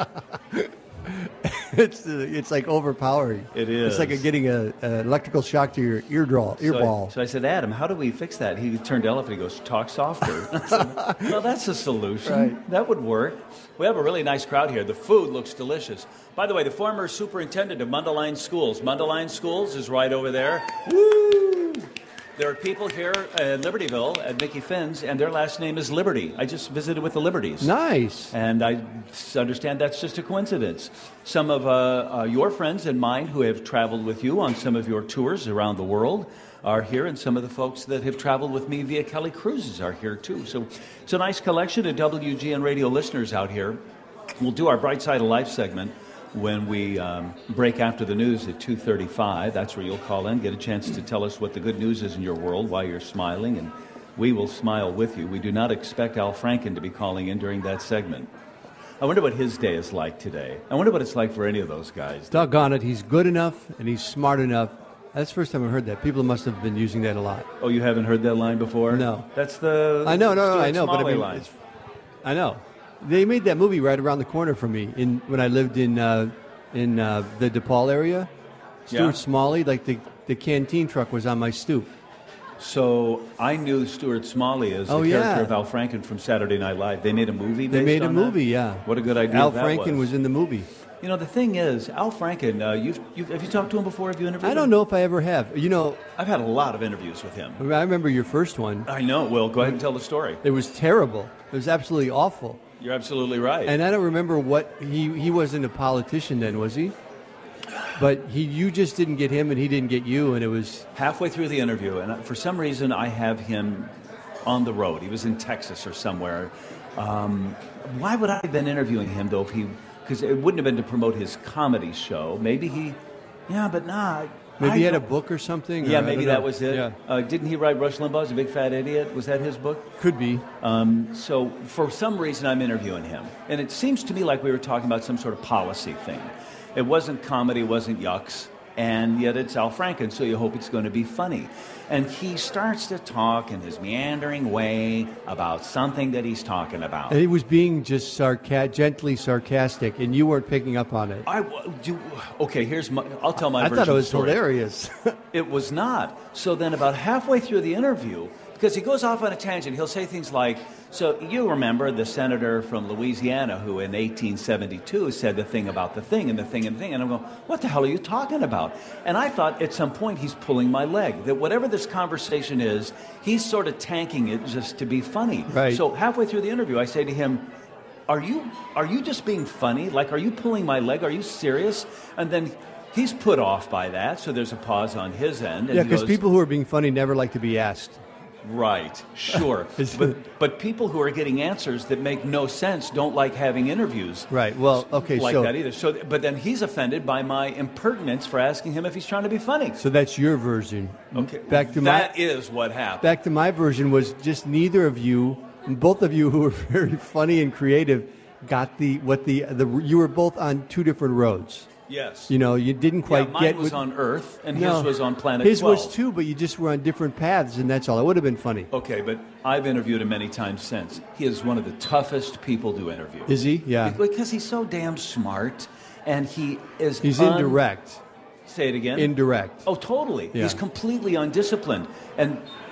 it's uh, it's like overpowering. It It's like a, is. getting a, an electrical shock to your eardrum, ear so, ball. I, so I said, Adam, how do we fix that? He turned to Elephant. He goes, talk softer. I said, well, that's a solution. Right. That would work. We have a really nice crowd here. The food looks delicious. By the way, the former superintendent of Mundelein Schools. Mundelein Schools is right over there. Woo! There are people here in Libertyville at Mickey Finn's, and their last name is Liberty. I just visited with the Liberties. Nice. And I understand that's just a coincidence. Some of uh, uh, your friends and mine who have traveled with you on some of your tours around the world are here, and some of the folks that have traveled with me via Kelly Cruises are here too. So it's a nice collection of W G N radio listeners out here. We'll do our Bright Side of Life segment when we um, break after the news at two thirty-five. That's where you'll call in, get a chance to tell us what the good news is in your world while you're smiling, and we will smile with you. We do not expect Al Franken to be calling in during that segment. I wonder what his day is like today. I wonder what it's like for any of those guys. Doggone it, he's good enough and he's smart enough. That's the first time I've heard that. People must have been using that a lot. Oh, you haven't heard that line before? No. That's the I know, no, no, Stuart I know, but I Smalley mean, line. it's, I know. They made that movie right around the corner from me in when I lived in uh, in uh, the DePaul area. Stuart Yeah. Smalley, like the, the canteen truck was on my stoop. So I knew Stuart Smalley as the Oh, character yeah. of Al Franken from Saturday Night Live. They made a movie They based made a on that? movie, yeah. What a good idea Al that Franken was in the movie. You know, the thing is, Al Franken, uh, you've, you've, have you talked to him before? Have you interviewed I him? don't know if I ever have. You know, I've had a lot of interviews with him. I remember your first one. I know. Well, go ahead and tell the story. It was terrible. It was absolutely awful. You're absolutely right. And I don't remember what he he wasn't a politician then, was he? But he, you just didn't get him, and he didn't get you, and it was halfway through the interview, and for some reason I have him on the road. He was in Texas or somewhere. Um, why would I have been interviewing him, though, if he... Because it wouldn't have been to promote his comedy show. Maybe he... Yeah, but nah... Maybe I he had a don't- book or something? Yeah, or I maybe don't that know. was it. Yeah. Uh, didn't he write Rush Limbaugh's A Big Fat Idiot? Was that his book? Could be. Um, so for some reason, I'm interviewing him. And it seems to me like we were talking about some sort of policy thing. It wasn't comedy, it wasn't yucks. And yet it's Al Franken, so you hope it's going to be funny. And he starts to talk in his meandering way about something that he's talking about. And he was being just sarca- gently sarcastic, and you weren't picking up on it. I w- do. Okay, here's my. I'll tell my I version thought it of the was story. hilarious. It was not. So then, about halfway through the interview, because he goes off on a tangent, he'll say things like, "So you remember the senator from Louisiana who, in eighteen seventy-two, said the thing about the thing and the thing and the thing?" And I'm going, "What the hell are you talking about?" And I thought at some point he's pulling my leg. That whatever this conversation is, he's sort of tanking it just to be funny. Right. So halfway through the interview, I say to him, Are you are you just being funny? Like, are you pulling my leg? Are you serious? And then he's put off by that, so there's a pause on his end. And Yeah, he because goes, people who are being funny never like to be asked. Right, sure. but, but people who are getting answers that make no sense don't like having interviews. Right, well, okay, like so... that either. So, but then he's offended by my impertinence for asking him if he's trying to be funny. So that's your version. Okay, Back to that my, is what happened. Back to my version was just neither of you, and both of you who were very funny and creative, got the what the the you were both on two different roads. Yes. You know, you didn't quite yeah, mine get was what- on Earth, and No, his was on Planet His twelve. was too, but you just were on different paths, and that's all. It would have been funny. Okay, but I've interviewed him many times since. He is one of the toughest people to interview. Is he? Yeah. Because he's so damn smart, and he is. He's un- indirect. Say it again. Indirect. Oh, totally. Yeah. He's completely undisciplined. And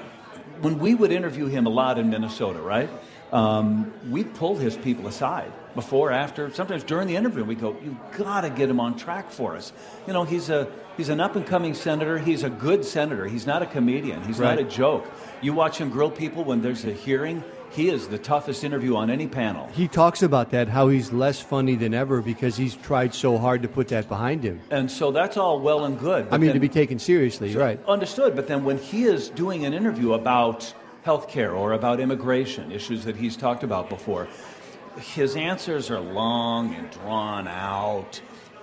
when we would interview him a lot in Minnesota, right? Um, we pulled his people aside before, after, sometimes during the interview. We go, "You got to get him on track for us." You know, he's a he's an up and coming senator. He's a good senator. He's not a comedian. He's Right. not a joke. You watch him grill people when there's a hearing. He is the toughest interview on any panel. He talks about that, how he's less funny than ever because he's tried so hard to put that behind him. And so that's all well and good. I but mean, then- to be taken seriously, So, right. Understood. But then when he is doing an interview about health care or about immigration, issues that he's talked about before, his answers are long and drawn out,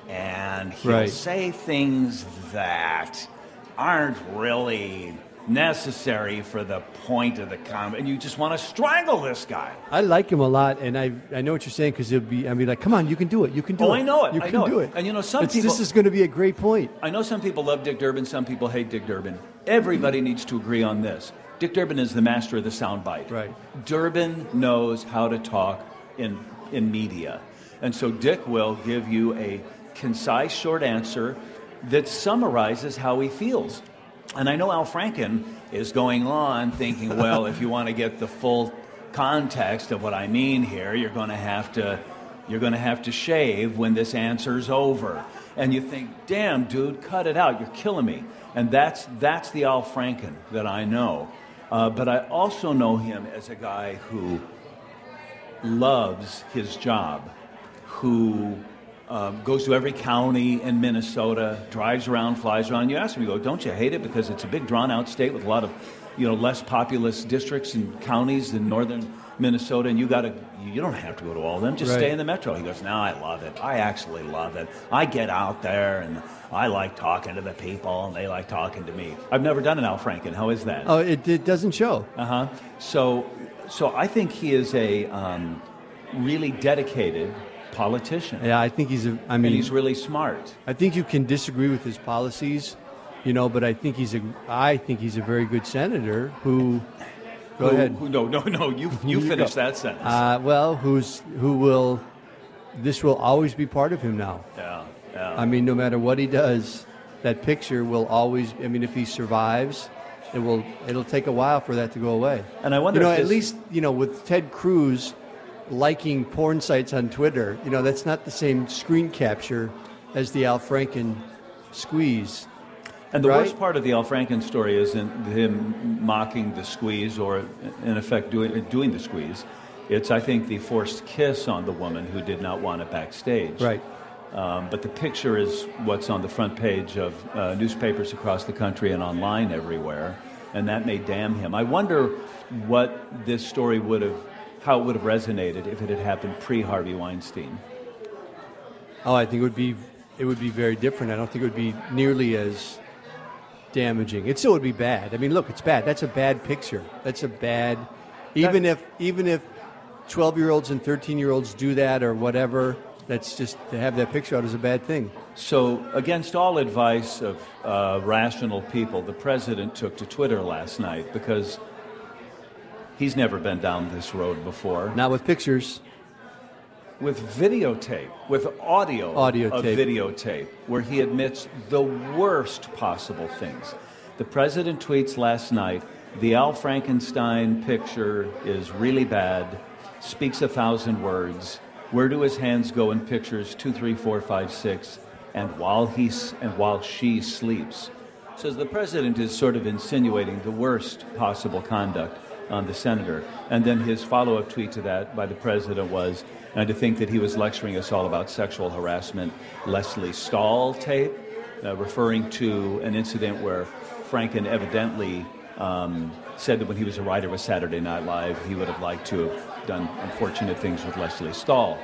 and he'll Right. say things that aren't really necessary for the point of the comment, and you just want to strangle this guy. I like him a lot, and I I know what you're saying because it'll be. I mean, like, come on, you can do it. You can do Oh, it. I know it. You I can know do it. it. And you know, some It's- people- This is going to be a great point. I know some people love Dick Durbin, some people hate Dick Durbin. Everybody needs to agree on this. Dick Durbin is the master of the soundbite. Right. Durbin knows how to talk in in media. And so Dick will give you a concise, short answer that summarizes how he feels. And I know Al Franken is going on thinking, well, if you want to get the full context of what I mean here, you're going to have to you're going to have to shave when this answer's over. And you think, damn, dude, cut it out. You're killing me. And that's that's the Al Franken that I know. Uh, but I also know him as a guy who loves his job, who um, goes to every county in Minnesota, drives around, flies around. You ask him, you go, don't you hate it because it's a big drawn-out state with a lot of, you know, less populous districts and counties in northern Minnesota, and you got to, you don't have to go to all of them. Just Right. stay in the metro. He goes, no, I love it. I actually love it. I get out there and I like talking to the people, and they like talking to me. I've never done an Al Franken. How is that? Oh, it, it doesn't show. Uh huh. So, so I think he is a um, really dedicated politician. Yeah, I think he's a. I and mean, he's really smart. I think you can disagree with his policies, you know, but I think he's a. I think he's a very good senator who. Go Who- ahead. who- no, no, no. You you, You finish go. that sentence. Uh, well, who's who will? This will always be part of him now. yeah, yeah. I mean, no matter what he does, that picture will always. I mean, if he survives, it will. It'll take a while for that to go away. And I wonder You know, if at this- least you know with Ted Cruz liking porn sites on Twitter. You know, that's not the same screen capture as the Al Franken squeeze. And the right? worst part of the Al Franken story isn't him mocking the squeeze or, in effect, doing, doing the squeeze. It's, I think, the forced kiss on the woman who did not want it backstage. Right. Um, but the picture is what's on the front page of uh, newspapers across the country and online everywhere, and that may damn him. I wonder what this story would have, how it would have resonated if it had happened pre-Harvey Weinstein. Oh, I think it would be it would be very different. I don't think it would be nearly as damaging. It still would be bad. I mean, look, it's bad. That's a bad picture. That's a bad. Even if even if twelve-year-olds and thirteen-year-olds do that or whatever, that's just to have that picture out is a bad thing. So, against all advice of uh, rational people, the president took to Twitter last night because he's never been down this road before. Not with pictures. With videotape, with audio, audio of tape. videotape, where he admits the worst possible things. The president tweets last night, the Al Frankenstein picture is really bad, speaks a thousand words. Where do his hands go in pictures two, three, four, five, six, and while he's and while she sleeps? Says the president is sort of insinuating the worst possible conduct on the senator. And then his follow-up tweet to that by the president was, and to think that he was lecturing us all about sexual harassment, Leslie Stahl tape, uh, referring to an incident where Franken evidently um, said that when he was a writer with Saturday Night Live, he would have liked to have done unfortunate things with Leslie Stahl.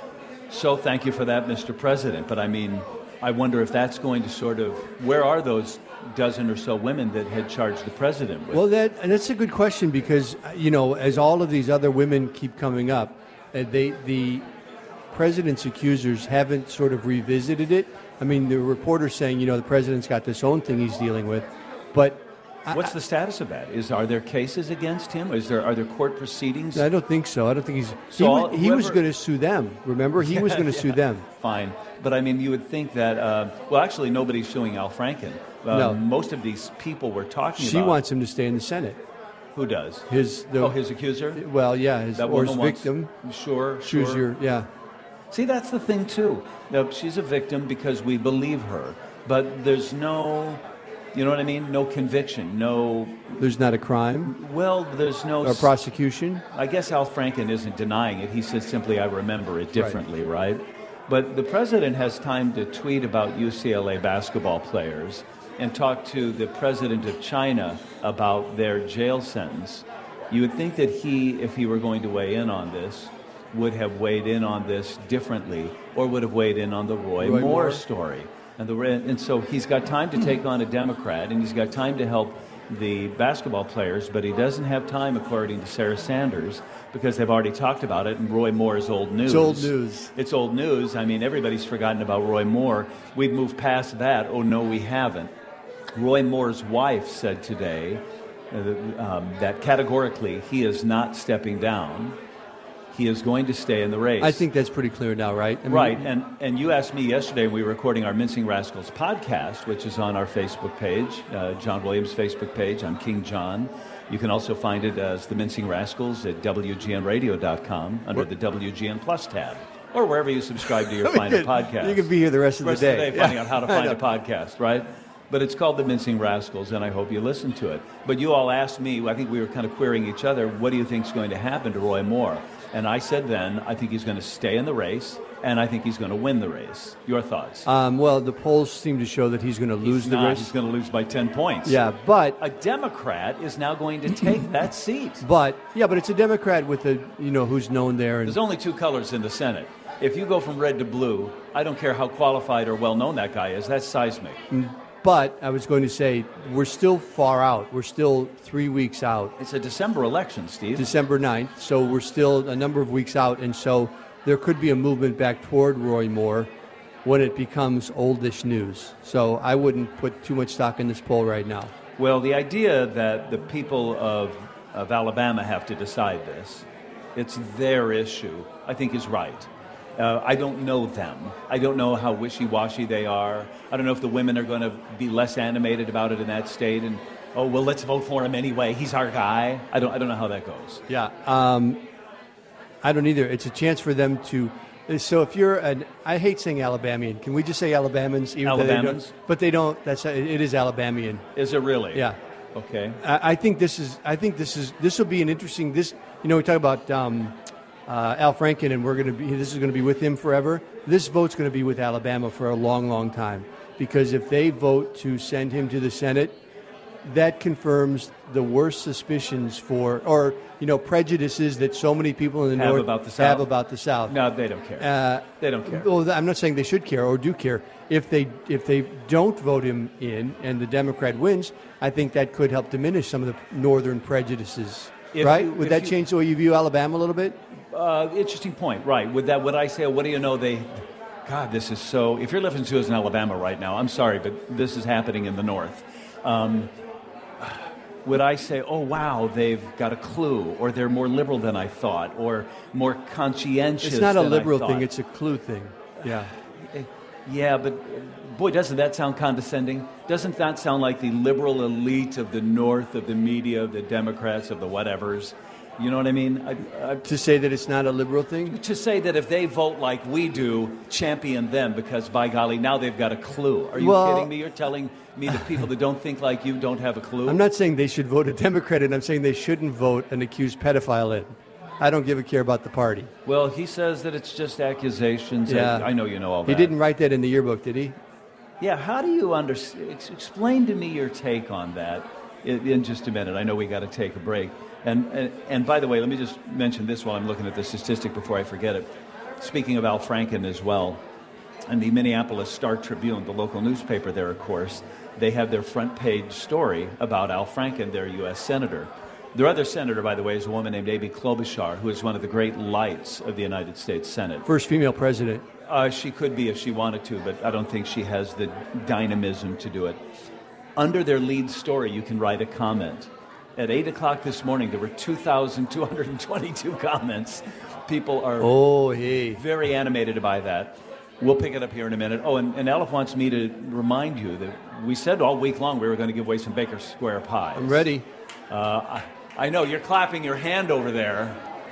So thank you for that, Mister President. But I mean, I wonder if that's going to sort of, where are those dozen or so women that had charged the president with? Well, that and that's a good question because, you know, as all of these other women keep coming up, uh, they the president's accusers haven't sort of revisited it. I mean, the reporter's saying, you know, the president's got this own thing he's dealing with, but what's the status of that? Is are there cases against him? Is there are there court proceedings? I don't think so. I don't think he's. So he all, was, he whoever, was going to sue them. Remember, he yeah, was going to yeah, sue them. Fine, but I mean, you would think that. Uh, well, actually, nobody's suing Al Franken. Um, no, most of these people we're talking she about. She wants him to stay in the Senate. Who does? His. The, oh, his accuser. Well, yeah, his that or his wants, victim. Sure, Choose sure. your yeah. See, that's the thing too. Now, she's a victim because we believe her, but there's no. You know what I mean? No conviction, no... There's not a crime? Well, there's no... Or prosecution? I guess Al Franken isn't denying it. He says simply, I remember it differently, right? right? But the president has time to tweet about U C L A basketball players and talk to the president of China about their jail sentence. You would think that he, if he were going to weigh in on this, would have weighed in on this differently or would have weighed in on the Roy, Roy Moore, Moore story. And, the, and so he's got time to take on a Democrat, and he's got time to help the basketball players, but he doesn't have time, according to Sarah Sanders, because they've already talked about it, and Roy Moore is old news. It's old news. It's old news. I mean, everybody's forgotten about Roy Moore. We've moved past that. Oh, no, we haven't. Roy Moore's wife said today uh, um, that categorically he is not stepping down. He is going to stay in the race. I think that's pretty clear now, right? I mean, right, and and you asked me yesterday when we were recording our Mincing Rascals podcast, which is on our Facebook page, uh, John Williams' Facebook page. I'm King John. You can also find it as the Mincing Rascals at W G N radio dot com under what? the W G N Plus tab, or wherever you subscribe to your finer podcast. You can be here the rest of the, rest day. Of the day finding out how to find a podcast, right? But it's called The Mincing Rascals, and I hope you listen to it. But you all asked me, I think we were kind of querying each other, what do you think is going to happen to Roy Moore? And I said then, I think he's going to stay in the race, and I think he's going to win the race. Your thoughts? Um, well, the polls seem to show that he's going to lose he's the not. race. He's going to lose by ten points. Yeah, but... A Democrat is now going to take that seat. But, yeah, but it's a Democrat with a, you know, who's known there. And there's only two colors in the Senate. If you go from red to blue, I don't care how qualified or well-known that guy is. That's seismic. But I was going to say, we're still far out. We're still three weeks out. It's a December election, Steve. December ninth. So we're still a number of weeks out. And so there could be a movement back toward Roy Moore when it becomes oldish news. So I wouldn't put too much stock in this poll right now. Well, the idea that the people of, of Alabama have to decide this, it's their issue, I think is right. Uh, I don't know them. I don't know how wishy-washy they are. I don't know if the women are going to be less animated about it in that state. And oh well, let's vote for him anyway. He's our guy. I don't. I don't know how that goes. Yeah, um, I don't either. It's a chance for them to. So if you're an, I hate saying Alabamian. Can we just say Alabamans? Even Alabamans, they but they don't. That's it is Alabamian. Is it really? Yeah. Okay. I, I think this is. I think this is. This will be an interesting. This. You know, we talk about. Um, uh, Al Franken, and we're going to be. This is going to be with him forever. This vote's going to be with Alabama for a long, long time, because if they vote to send him to the Senate, that confirms the worst suspicions for, or you know, prejudices that so many people in the have North about the South. have about the South. No, they don't care. Uh, they don't care. Well, I'm not saying they should care or do care. If they if they don't vote him in and the Democrat wins, I think that could help diminish some of the Northern prejudices. If right? you- Would if that you- change the way you view Alabama a little bit? Uh, interesting point. Right. Would that? Would I say? What do you know? They. God, this is so. If you're listening to us in Alabama right now, I'm sorry, but this is happening in the North. Um, would I say, oh wow, they've got a clue, or they're more liberal than I thought, or more conscientious? It's not a than I liberal thought? thing; it's a clue thing. Yeah. Yeah, but boy, doesn't that sound condescending? Doesn't that sound like the liberal elite of the North, of the media, of the Democrats, of the whatevers? You know what I mean? I, I, To say that it's not a liberal thing? to say that if they vote like we do, champion them because, by golly, now they've got a clue. Are you Well- kidding me? You're telling me that people that don't think like you don't have a clue? I'm not saying they should vote a Democrat, and I'm saying they shouldn't vote an accused pedophile in. I don't give a care about the party. Well, he says that it's just accusations. Yeah. I, I know you know all that. He didn't write that in the yearbook, did he? Yeah, how do you understand? Explain to me your take on that in, in just a minute. I know we got to take a break. And, and and by the way, let me just mention this while I'm looking at the statistic before I forget it. Speaking of Al Franken as well, and the Minneapolis Star Tribune, the local newspaper there, of course, they have their front page story about Al Franken, their U S senator. Their other senator, by the way, is a woman named Amy Klobuchar, who is one of the great lights of the United States Senate. First female president. Uh, she could be if she wanted to, but I don't think she has the dynamism to do it. Under their lead story, you can write a comment. At eight o'clock this morning, there were two thousand two hundred twenty-two comments. People are Oh, hey. very animated by that. We'll pick it up here in a minute. Oh, and, and Aleph wants me to remind you that we said all week long we were going to give away some Baker Square pies. I'm ready. Uh, I, I know, you're clapping your hand over there.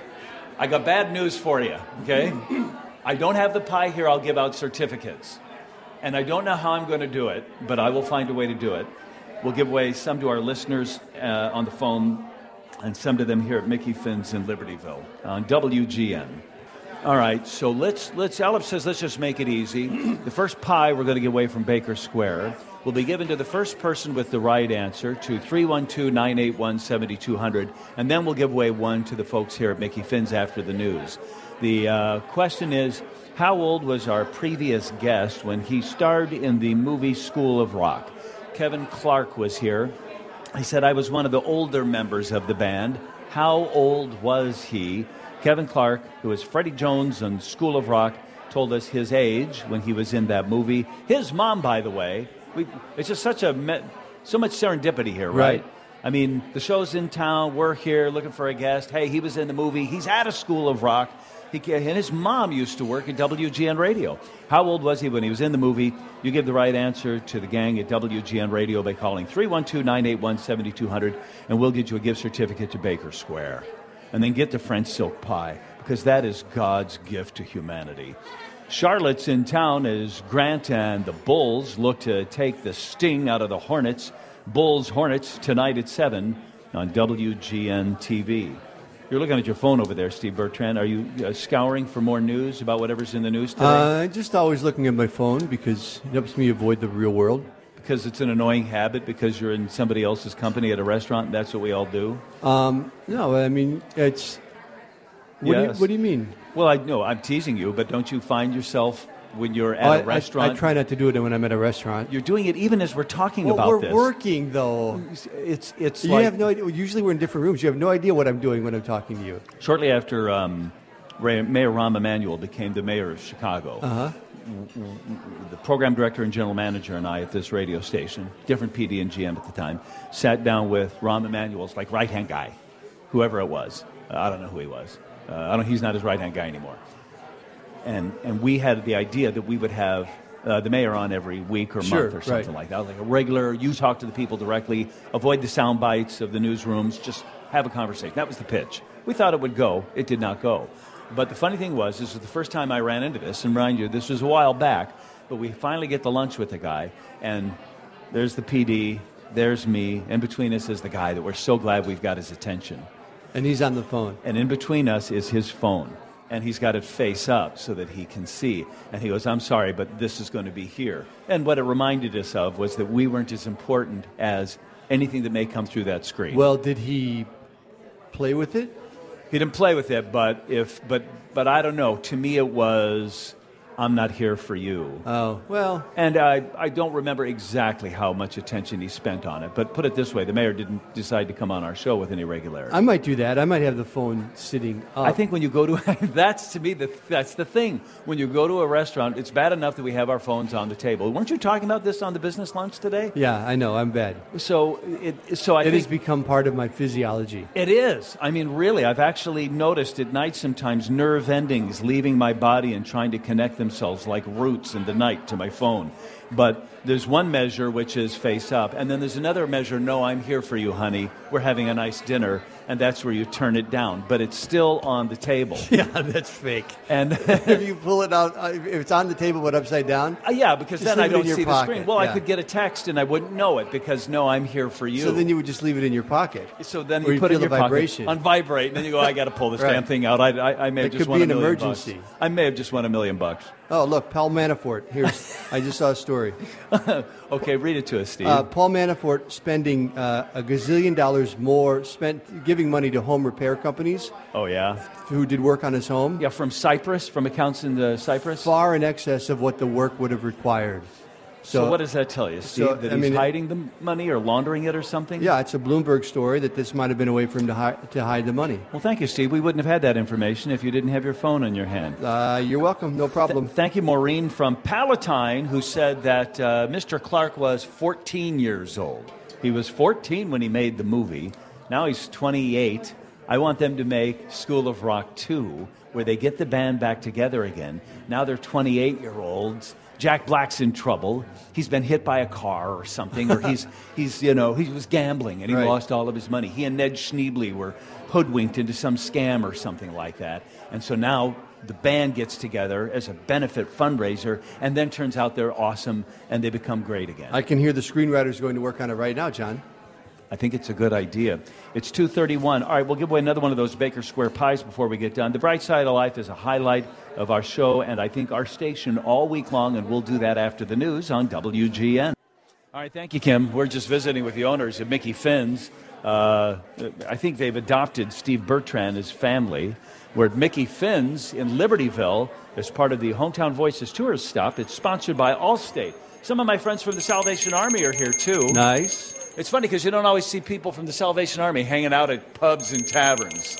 I got bad news for you, okay? I don't have the pie here. I'll give out certificates. And I don't know how I'm going to do it, but I will find a way to do it. We'll give away some to our listeners uh, on the phone and some to them here at Mickey Finn's in Libertyville on W G N. All right, so let's, let's Aleph says let's just make it easy. The first pie we're going to give away from Baker Square will be given to the first person with the right answer to three one two, nine eight one, seven two zero zero, and then we'll give away one to the folks here at Mickey Finn's after the news. The uh, question is, how old was our previous guest when he starred in the movie School of Rock? Kevin Clark was here. He said, I was one of the older members of the band. How old was he? Kevin Clark, who was Freddie Jones on School of Rock, told us his age when he was in that movie. His mom, by the way, we, it's just such a me- so much serendipity here, right? Right. I mean, the show's in town. We're here looking for a guest. Hey, he was in the movie. He's at a School of Rock. He, and his mom used to work at W G N Radio. How old was he when he was in the movie? You give the right answer to the gang at W G N Radio by calling three one two, nine eight one, seven two zero zero, and we'll get you a gift certificate to Baker Square. And then get the French silk pie, because that is God's gift to humanity. Charlotte's in town as Grant and the Bulls look to take the sting out of the Hornets. Bulls Hornets tonight at seven on W G N T V. You're looking at your phone over there, Steve Bertrand. Are you uh, scouring for more news about whatever's in the news today? Uh, just always looking at my phone because it helps me avoid the real world. Because it's an annoying habit, because you're in somebody else's company at a restaurant, and that's what we all do? Um, no, I mean, it's... What, do you, Yes. what do you mean? Well, I know I'm teasing you, but don't you find yourself when you're at Oh, a I- I- restaurant? I, try not to do it when I'm at a restaurant. You're doing it even as we're talking Well, about we're this. working, though. It's it's You like have no idea. Usually we're in different rooms. You have no idea what I'm doing when I'm talking to you. shortly after um, Ray, Mayor Rahm Emanuel became the mayor of Chicago. Uh-huh. The program director and general manager and I at this radio station, different P D and G M at the time, sat down with Rahm Emanuel's like right-hand guy, whoever it was. Uh, I don't know who he was. Uh, I don't. He's not his right-hand guy anymore. And and we had the idea that we would have uh, the mayor on every week or Sure, month or something right. like that, like a regular. You talk to the people directly, avoid the sound bites of the newsrooms, just have a conversation. That was the pitch. We thought it would go. It did not go. But the funny thing was, this was the first time I ran into this, and mind you, this was a while back, but we finally get to lunch with the guy, and there's the P D, there's me, and between us is the guy that we're so glad we've got his attention. And he's on the phone. And in between us is his phone. And he's got it face up so that he can see. And he goes, I'm sorry, but this is going to be here. And what it reminded us of was that we weren't as important as anything that may come through that screen. Well, did he play with it? He didn't play with it, but if but but I don't know. To me, it was, I'm not here for you. Oh, well. And I, I don't remember exactly how much attention he spent on it. But put it this way, the mayor didn't decide to come on our show with any regularity. I might do that. I might have the phone sitting up. I think when you go to, that's to me, the, that's the thing. When you go to a restaurant, it's bad enough that we have our phones on the table. Weren't you talking about this on the business lunch today? Yeah, I know. I'm bad. So it, so I it think has become part of my physiology. It is. I mean, really, I've actually noticed at night sometimes nerve endings leaving my body and trying to connect themselves like roots in the night to my phone. But there's one measure which is face up, and then there's another measure, no, I'm here for you, honey. We're having a nice dinner, and that's where you turn it down. But it's still on the table. Yeah, that's fake. And if you pull it out, uh, if it's on the table but upside down? Uh, yeah, because just then I leave it don't in your see pocket. the screen. Well, Yeah. I could get a text and I wouldn't know it because, no, I'm here for you. So then you would just leave it in your pocket. So then Or you you put it feel in your the vibration. pocket on vibrate, and then you go, I got to pull this Right. damn thing out. I, I, I may have It just could won be a an million emergency. bucks. I may have just won a million bucks. Oh, look, Paul Manafort. Here's, I just saw a story. Okay, read it to us, Steve. Uh, Paul Manafort spending uh, a gazillion dollars more, spent giving money to home repair companies oh, yeah? who did work on his home. Yeah, from Cyprus, from accounts in uh, Cyprus? Far in excess of what the work would have required. So, what does that tell you, Steve? so, that I he's mean, hiding the money or laundering it or something? Yeah, it's a Bloomberg story that this might have been a way for him to, hi- to hide the money. Well, thank you, Steve. We wouldn't have had that information if you didn't have your phone in your hand. Uh, you're welcome. No problem. Th- thank you, Maureen from Palatine, who said that uh, Mister Clark was fourteen years old. He was fourteen when he made the movie. Now he's twenty-eight. I want them to make School of Rock two, where they get the band back together again. Now they're twenty-eight-year-olds. Jack Black's in trouble. He's been hit by a car or something, or he's, he's you know, he was gambling and he Right. lost all of his money. He and Ned Schneebly were hoodwinked into some scam or something like that. And so now the band gets together as a benefit fundraiser, and then turns out they're awesome and they become great again. I can hear the screenwriters going to work on it right now, John. I think it's a good idea. It's two thirty-one. All right, we'll give away another one of those Baker Square pies before we get done. The Bright Side of Life is a highlight of our show, and I think our station all week long, and we'll do that after the news on W G N. All right, thank you, Kim. We're just visiting with the owners of Mickey Finn's. Uh, I think they've adopted Steve Bertrand as family. We're at Mickey Finn's in Libertyville as part of the Hometown Voices tourist stop. It's sponsored by Allstate. Some of my friends from the Salvation Army are here, too. Nice. It's funny because you don't always see people from the Salvation Army hanging out at pubs and taverns.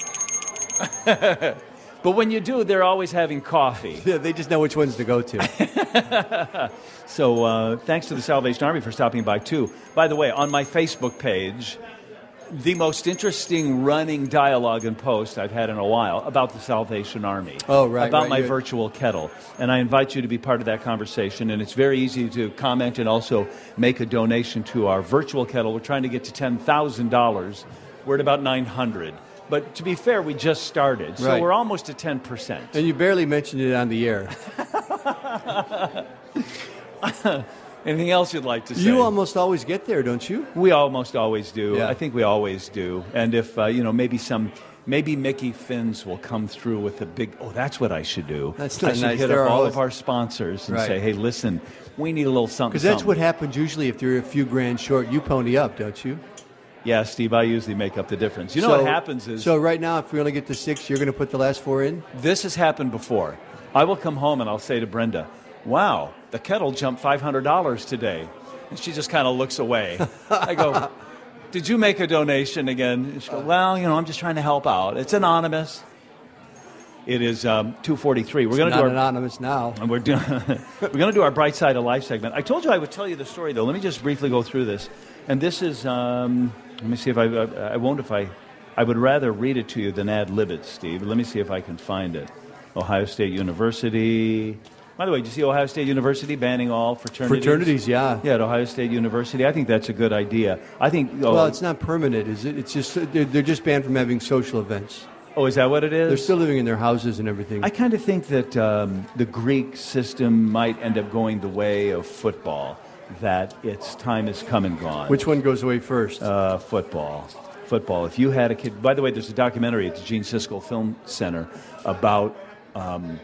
But when you do, they're always having coffee. Yeah, they just know which ones to go to. So uh, thanks to the Salvation Army for stopping by, too. By the way, on my Facebook page, the most interesting running dialogue and post I've had in a while about the Salvation Army. Oh, right, About right, my you- virtual kettle. And I invite you to be part of that conversation. And it's very easy to comment and also make a donation to our virtual kettle. We're trying to get to ten thousand dollars. We're at about nine hundred dollars. But to be fair, we just started. So Right. we're almost at ten percent. And you barely mentioned it on the air. Anything else you'd like to say? You almost always get there, don't you? We almost always do. Yeah. I think we always do. And if, uh, you know, maybe some, maybe Mickey Finn's will come through with a big, oh, that's what I should do. That's I not should nice. hit There up are all always- of our sponsors and Right. say, hey, listen, we need a little something. Because that's something. what happens usually if you're a few grand short. You pony up, don't you? Yeah, Steve, I usually make up the difference. You know So- what happens is, So right now, if we only get to six, you're going to put the last four in? this has happened before. I will come home and I'll say to Brenda, wow, the kettle jumped five hundred dollars today. And she just kind of looks away. I go, did you make a donation again? And she goes, well, you know, I'm just trying to help out. It's anonymous. It is um, two forty-three. We're It's going to not do our, anonymous now. and we're doing we're going to do our Bright Side of Life segment. I told you I would tell you the story, though. Let me just briefly go through this. And this is, um, let me see if I, I, I won't if I, I would rather read it to you than ad lib it, Steve. Let me see if I can find it. Ohio State University. By the way, did you see Ohio State University banning all fraternities? Fraternities, yeah. Yeah, at Ohio State University. I think that's a good idea. I think. Oh, Well, it's not permanent, is it? It's just they're, they're just banned from having social events. oh, is that what it is? They're still living in their houses and everything. I kind of think that um, the Greek system might end up going the way of football, that its time has come and gone. Which one goes away first? Uh, football. football. If you had a kid, by the way, there's a documentary at the Gene Siskel Film Center about um,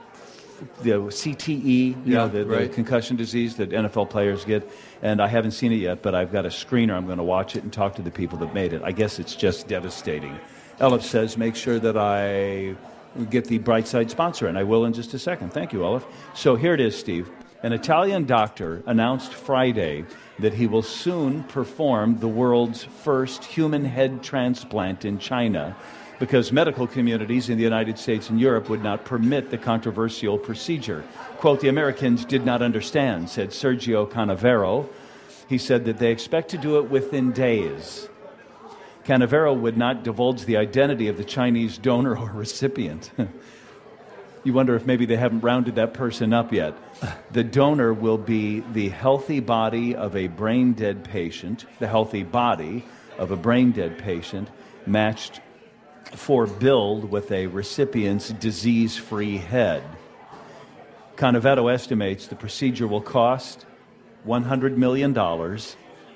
the C T E, you Yeah, know, the, the right. concussion disease that N F L players get. And I haven't seen it yet, but I've got a screener. I'm going to watch it and talk to the people that made it. I guess it's just devastating. Elif says, make sure that I get the Brightside sponsor, and I will in just a second. Thank you, Elif. So here it is, Steve. An Italian doctor announced Friday that he will soon perform the world's first human head transplant in China because medical communities in the United States and Europe would not permit the controversial procedure. Quote, the Americans did not understand, said Sergio Canavero. He said that they expect to do it within days. Canavero would not divulge the identity of the Chinese donor or recipient. You wonder if maybe they haven't rounded that person up yet. The donor will be the healthy body of a brain-dead patient, the healthy body of a brain-dead patient, matched for build with a recipient's disease-free head. Canavero estimates the procedure will cost one hundred million dollars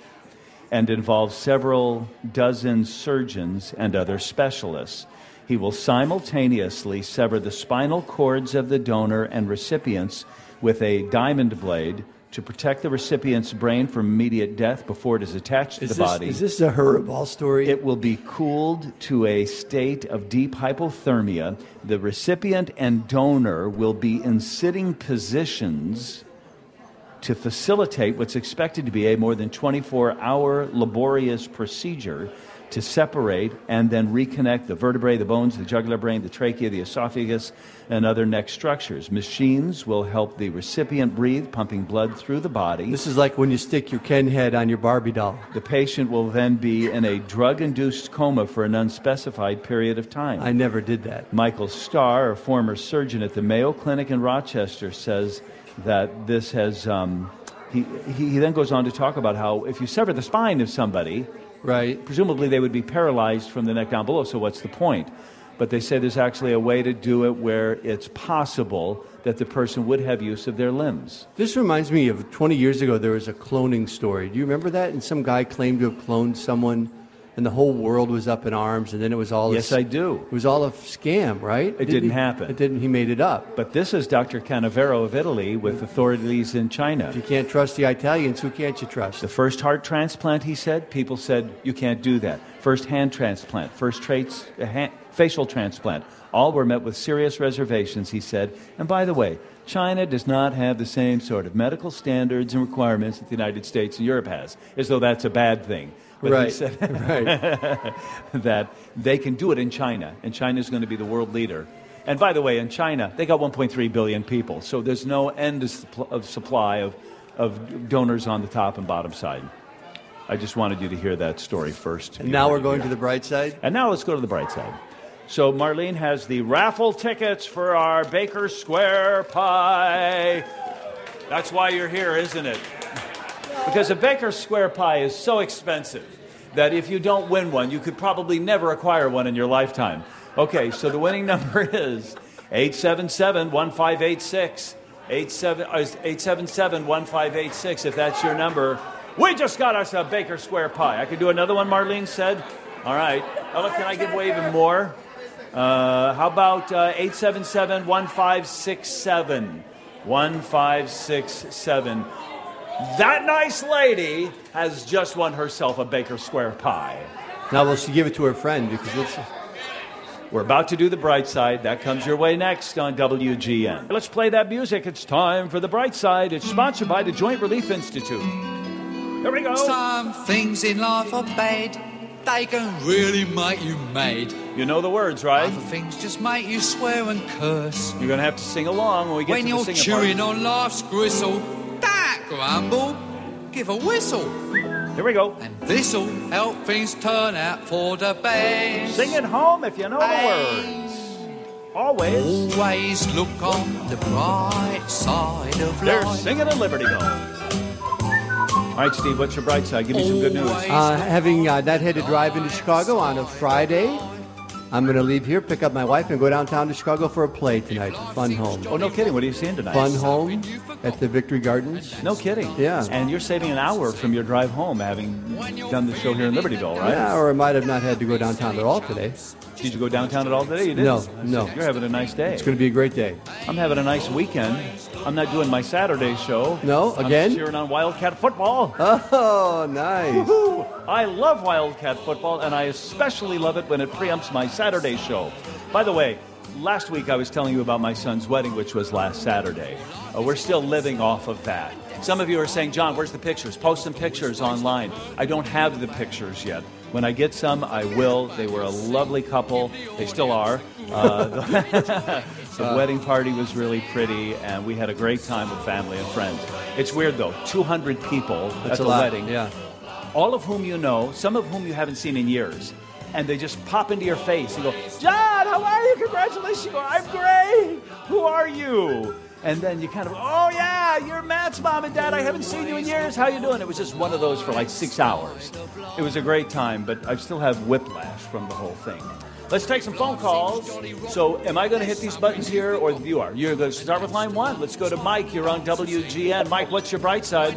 and involves several dozen surgeons and other specialists. He will simultaneously sever the spinal cords of the donor and recipients with a diamond blade to protect the recipient's brain from immediate death before it is attached to Is the this, body. is this a Hurlball story? It will be cooled to a state of deep hypothermia. The recipient and donor will be in sitting positions to facilitate what's expected to be a more than twenty-four hour laborious procedure to separate and then reconnect the vertebrae, the bones, the jugular brain, the trachea, the esophagus, and other neck structures. Machines will help the recipient breathe, pumping blood through the body. This is like when you stick your Ken head on your Barbie doll. The patient will then be in a drug-induced coma for an unspecified period of time. I never did that. Michael Starr, a former surgeon at the Mayo Clinic in Rochester, says that this has... Um, he, he, he then goes on to talk about how if you sever the spine of somebody... Right. Presumably they would be paralyzed from the neck down below, so what's the point? But they say there's actually a way to do it where it's possible that the person would have use of their limbs. This reminds me of twenty years ago, there was a cloning story. Do you remember that? And some guy claimed to have cloned someone, and the whole world was up in arms, and then it was all... Yes, a, I do. It was all a scam, right? It didn't happen. It didn't. He made it up. But this is Doctor Canavero of Italy with authorities in China. If you can't trust the Italians, who can't you trust? The first heart transplant, he said, people said, you can't do that. First hand transplant, first traits, uh, hand, facial transplant. All were met with serious reservations, he said. And by the way, China does not have the same sort of medical standards and requirements that the United States and Europe has, as though that's a bad thing. But right. he said right. that they can do it in China, and China is going to be the world leader. And by the way, in China, they got one point three billion people, so there's no end of supply of, of donors on the top and bottom side. I just wanted you to hear that story first. And now we're going to the bright side? And now let's go to the bright side. So Marlene has the raffle tickets for our Baker Square pie. That's why you're here, isn't it? Because a Baker Square pie is so expensive that if you don't win one, you could probably never acquire one in your lifetime. Okay, so the winning number is eight seven seven, one five eight six. eight seven seven, one five eight six. If that's your number, we just got us a Baker Square pie. I could do another one, Marlene said. All right. Oh, can I give away even more? Uh, how about uh, eight seven seven, one five six seven? one five six seven. That nice lady has just won herself a Baker Square pie. Now will she give it to her friend? Because it's... We're about to do the bright side. That comes your way next on W G N. Let's play that music. It's time for the bright side. It's sponsored by the Joint Relief Institute. Here we go. Some things in life are bad. They can really make you mad. You know the words, right? Other things just make you swear and curse. You're going to have to sing along when we get when to you're the singing chewing part. on life's gristle, that grumble, give a whistle. Here we go. And this'll help things turn out for the best. Sing it home if you know Hey. the words. Always. Always look on the bright side of They're life. singing a Liberty Bell. All right, Steve, what's your bright side? Give me some good news. Uh, having uh, not had to drive into Chicago on a Friday, I'm going to leave here, pick up my wife, and go downtown to Chicago for a play tonight. Fun Home. Oh, no kidding. What are you seeing tonight? Fun Home at the Victory Gardens. No kidding. Yeah. And you're saving an hour from your drive home, having done the show here in Libertyville, right? Yeah, or I might have not had to go downtown at all today. Did you go downtown at all today? You didn't? No, no. You're having a nice day. It's going to be a great day. I'm having a nice weekend. I'm not doing my Saturday show. No, again? I'm cheering on Wildcat football. Oh, nice. Woo-hoo. I love Wildcat football, and I especially love it when it preempts my Saturday show. By the way, last week I was telling you about my son's wedding, which was last Saturday. Uh, we're still living off of that. Some of you are saying, John, where's the pictures? Post some pictures online. I don't have the pictures yet. When I get some, I will. They were a lovely couple. They still are. Uh, the the wedding party was really pretty, and we had a great time with family and friends. It's weird, though. two hundred people That's at the a lot. wedding. Yeah. All of whom you know, some of whom you haven't seen in years. And they just pop into your face and go, John, how are you? Congratulations. You go, I'm great. Who are you? And then you kind of, oh, yeah, you're Matt's mom and dad. I haven't seen you in years. How you doing? It was just one of those for like six hours. It was a great time, but I still have whiplash from the whole thing. Let's take some phone calls. So am I going to hit these buttons here, or you are? You're going to start with line one. Let's go to Mike. You're on W G N. Mike, what's your bright side?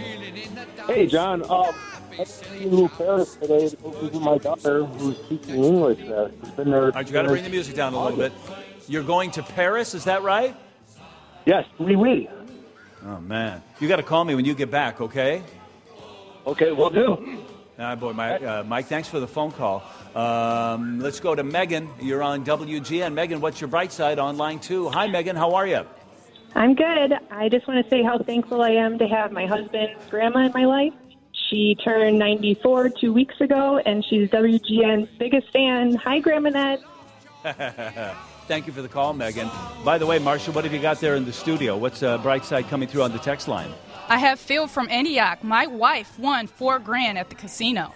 Hey, John. Um, I went to Paris today to go visit my daughter who's teaching English there. She's been there. All right, you got to bring the music down a little bit. You're going to Paris, is that right? Yes, oui, oui. Oh, man. You got to call me when you get back, okay? Okay, we'll do. Ah, boy, Mike, uh, Mike, thanks for the phone call. Um, let's go to Megan. You're on W G N. Megan, what's your bright side on line two? Hi, Megan. How are you? I'm good. I just want to say how thankful I am to have my husband's grandma in my life. She turned ninety-four two weeks ago, and she's W G N's biggest fan. Hi, Grandma Ned. Thank you for the call, Megan. By the way, Marsha, what have you got there in the studio? What's uh, bright side coming through on the text line? I have Phil from Antioch. My wife won four grand at the casino.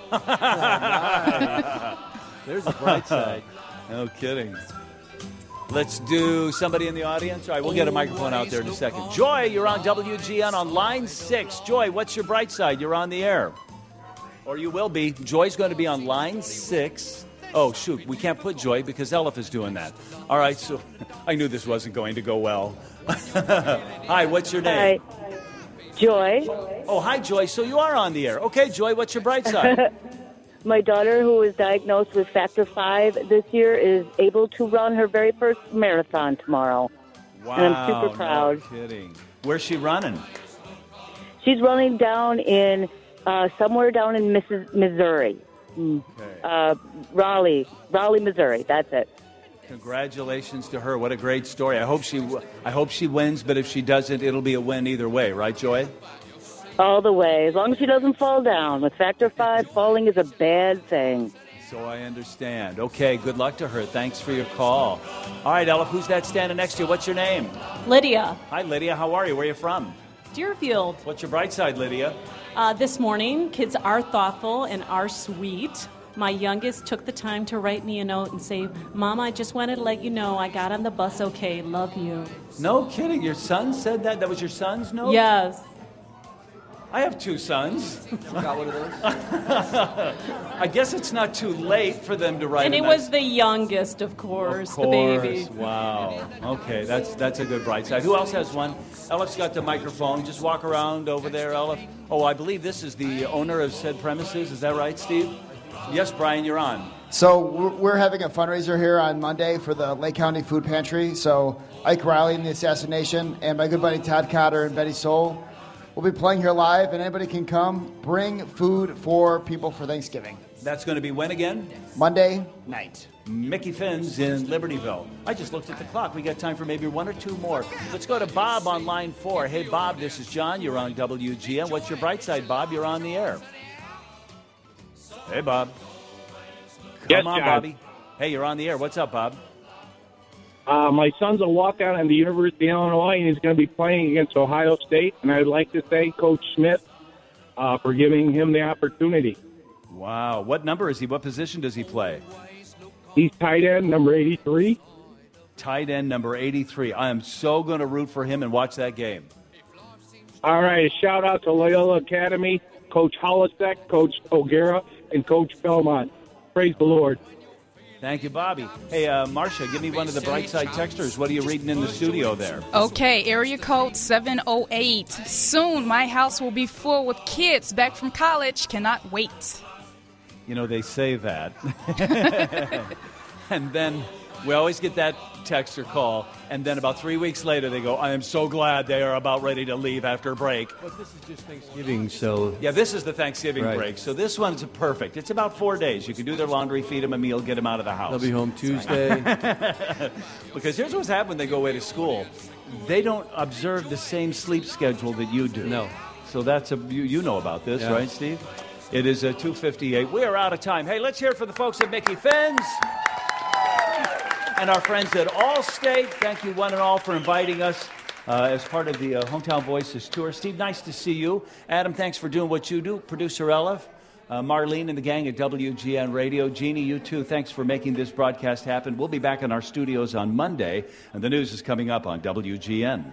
There's a bright side. No kidding. Let's do somebody in the audience. All right, we'll get a microphone out there in a second. Joy, you're on W G N on line six. Joy, what's your bright side? You're on the air. Or you will be. Joy's going to be on line six. Oh, shoot, we can't put Joy because Elif is doing that. All right, so I knew this wasn't going to go well. Hi, what's your name? Hi. Joy. Oh, hi, Joy. So you are on the air. Okay, Joy, what's your bright side? My daughter, who was diagnosed with factor five this year, is able to run her very first marathon tomorrow. Wow, and I'm super proud. No kidding. Where's she running? She's running down in uh, somewhere down in Missis Missouri. Okay. Uh, Raleigh, Raleigh, Missouri. That's it. Congratulations to her. What a great story. I hope she I hope she wins, but if she doesn't, it'll be a win either way. Right, Joy? All the way. As long as she doesn't fall down. With factor five, falling is a bad thing. So I understand. Okay, good luck to her. Thanks for your call. All right, Ella, who's that standing next to you? What's your name? Lydia. Hi, Lydia. How are you? Where are you from? Deerfield. What's your bright side, Lydia? Uh, this morning, kids are thoughtful and are sweet. My youngest took the time to write me a note and say, Mom, I just wanted to let you know I got on the bus okay. Love you. No kidding. Your son said that? That was your son's note? Yes. I have two sons. Got one of those? I guess it's not too late for them to write And a it nice... was the youngest, of course, Of course. the baby. Wow. Okay, that's that's a good bright side. Who else has one? Elif's got the microphone. Just walk around over there, Elif. Oh, I believe this is the owner of said premises. Is that right, Steve? Yes, Brian, you're on. So we're we're having a fundraiser here on Monday for the Lake County Food Pantry. So Ike Riley and the Assassination and my good buddy Todd Cotter and Betty Soul will be playing here live, and anybody can come. Bring food for people for Thanksgiving. That's going to be when again? Monday night. Mickey Finn's in Libertyville. I just looked at the clock. We got time for maybe one or two more. Let's go to Bob on line four. Hey, Bob, this is John. You're on W G N. What's your bright side, Bob? You're on the air. Hey, Bob. Come Yes, on, John. Bobby. Hey, you're on the air. What's up, Bob? Uh, my son's a walk-on at the University of Illinois, and he's going to be playing against Ohio State. And I'd like to thank Coach Smith uh, for giving him the opportunity. Wow. What number is he? What position does he play? He's tight end, number eighty-three. Tight end number eighty-three. I am so going to root for him and watch that game. All right, a shout-out to Loyola Academy, Coach Holisek, Coach O'Gara, and Coach Belmont. Praise the Lord. Thank you, Bobby. Hey, uh, Marcia, give me one of the Brightside texters. What are you reading in the studio there? Okay, area code seven oh eight. Soon my house will be full with kids back from college. Cannot wait. You know, they say that. And then we always get that text or call, and then about three weeks later they go, I am so glad they are about ready to leave after break. But this is just Thanksgiving, so... Yeah, this is the Thanksgiving Right. break, so this one's perfect. It's about four days. You can do their laundry, feed them a meal, get them out of the house. They'll be home Tuesday. Because here's what's happened when they go away to school. They don't observe the same sleep schedule that you do. No. So that's a you, you know about this, Yeah. right, Steve? It is a two fifty-eight. We are out of time. Hey, let's hear it for the folks at Mickey Finn's and our friends at Allstate. Thank you, one and all, for inviting us uh, as part of the uh, Hometown Voices tour. Steve, nice to see you. Adam, thanks for doing what you do. Producer Ella, uh, Marlene and the gang at W G N Radio. Jeannie, you too, thanks for making this broadcast happen. We'll be back in our studios on Monday, and the news is coming up on W G N.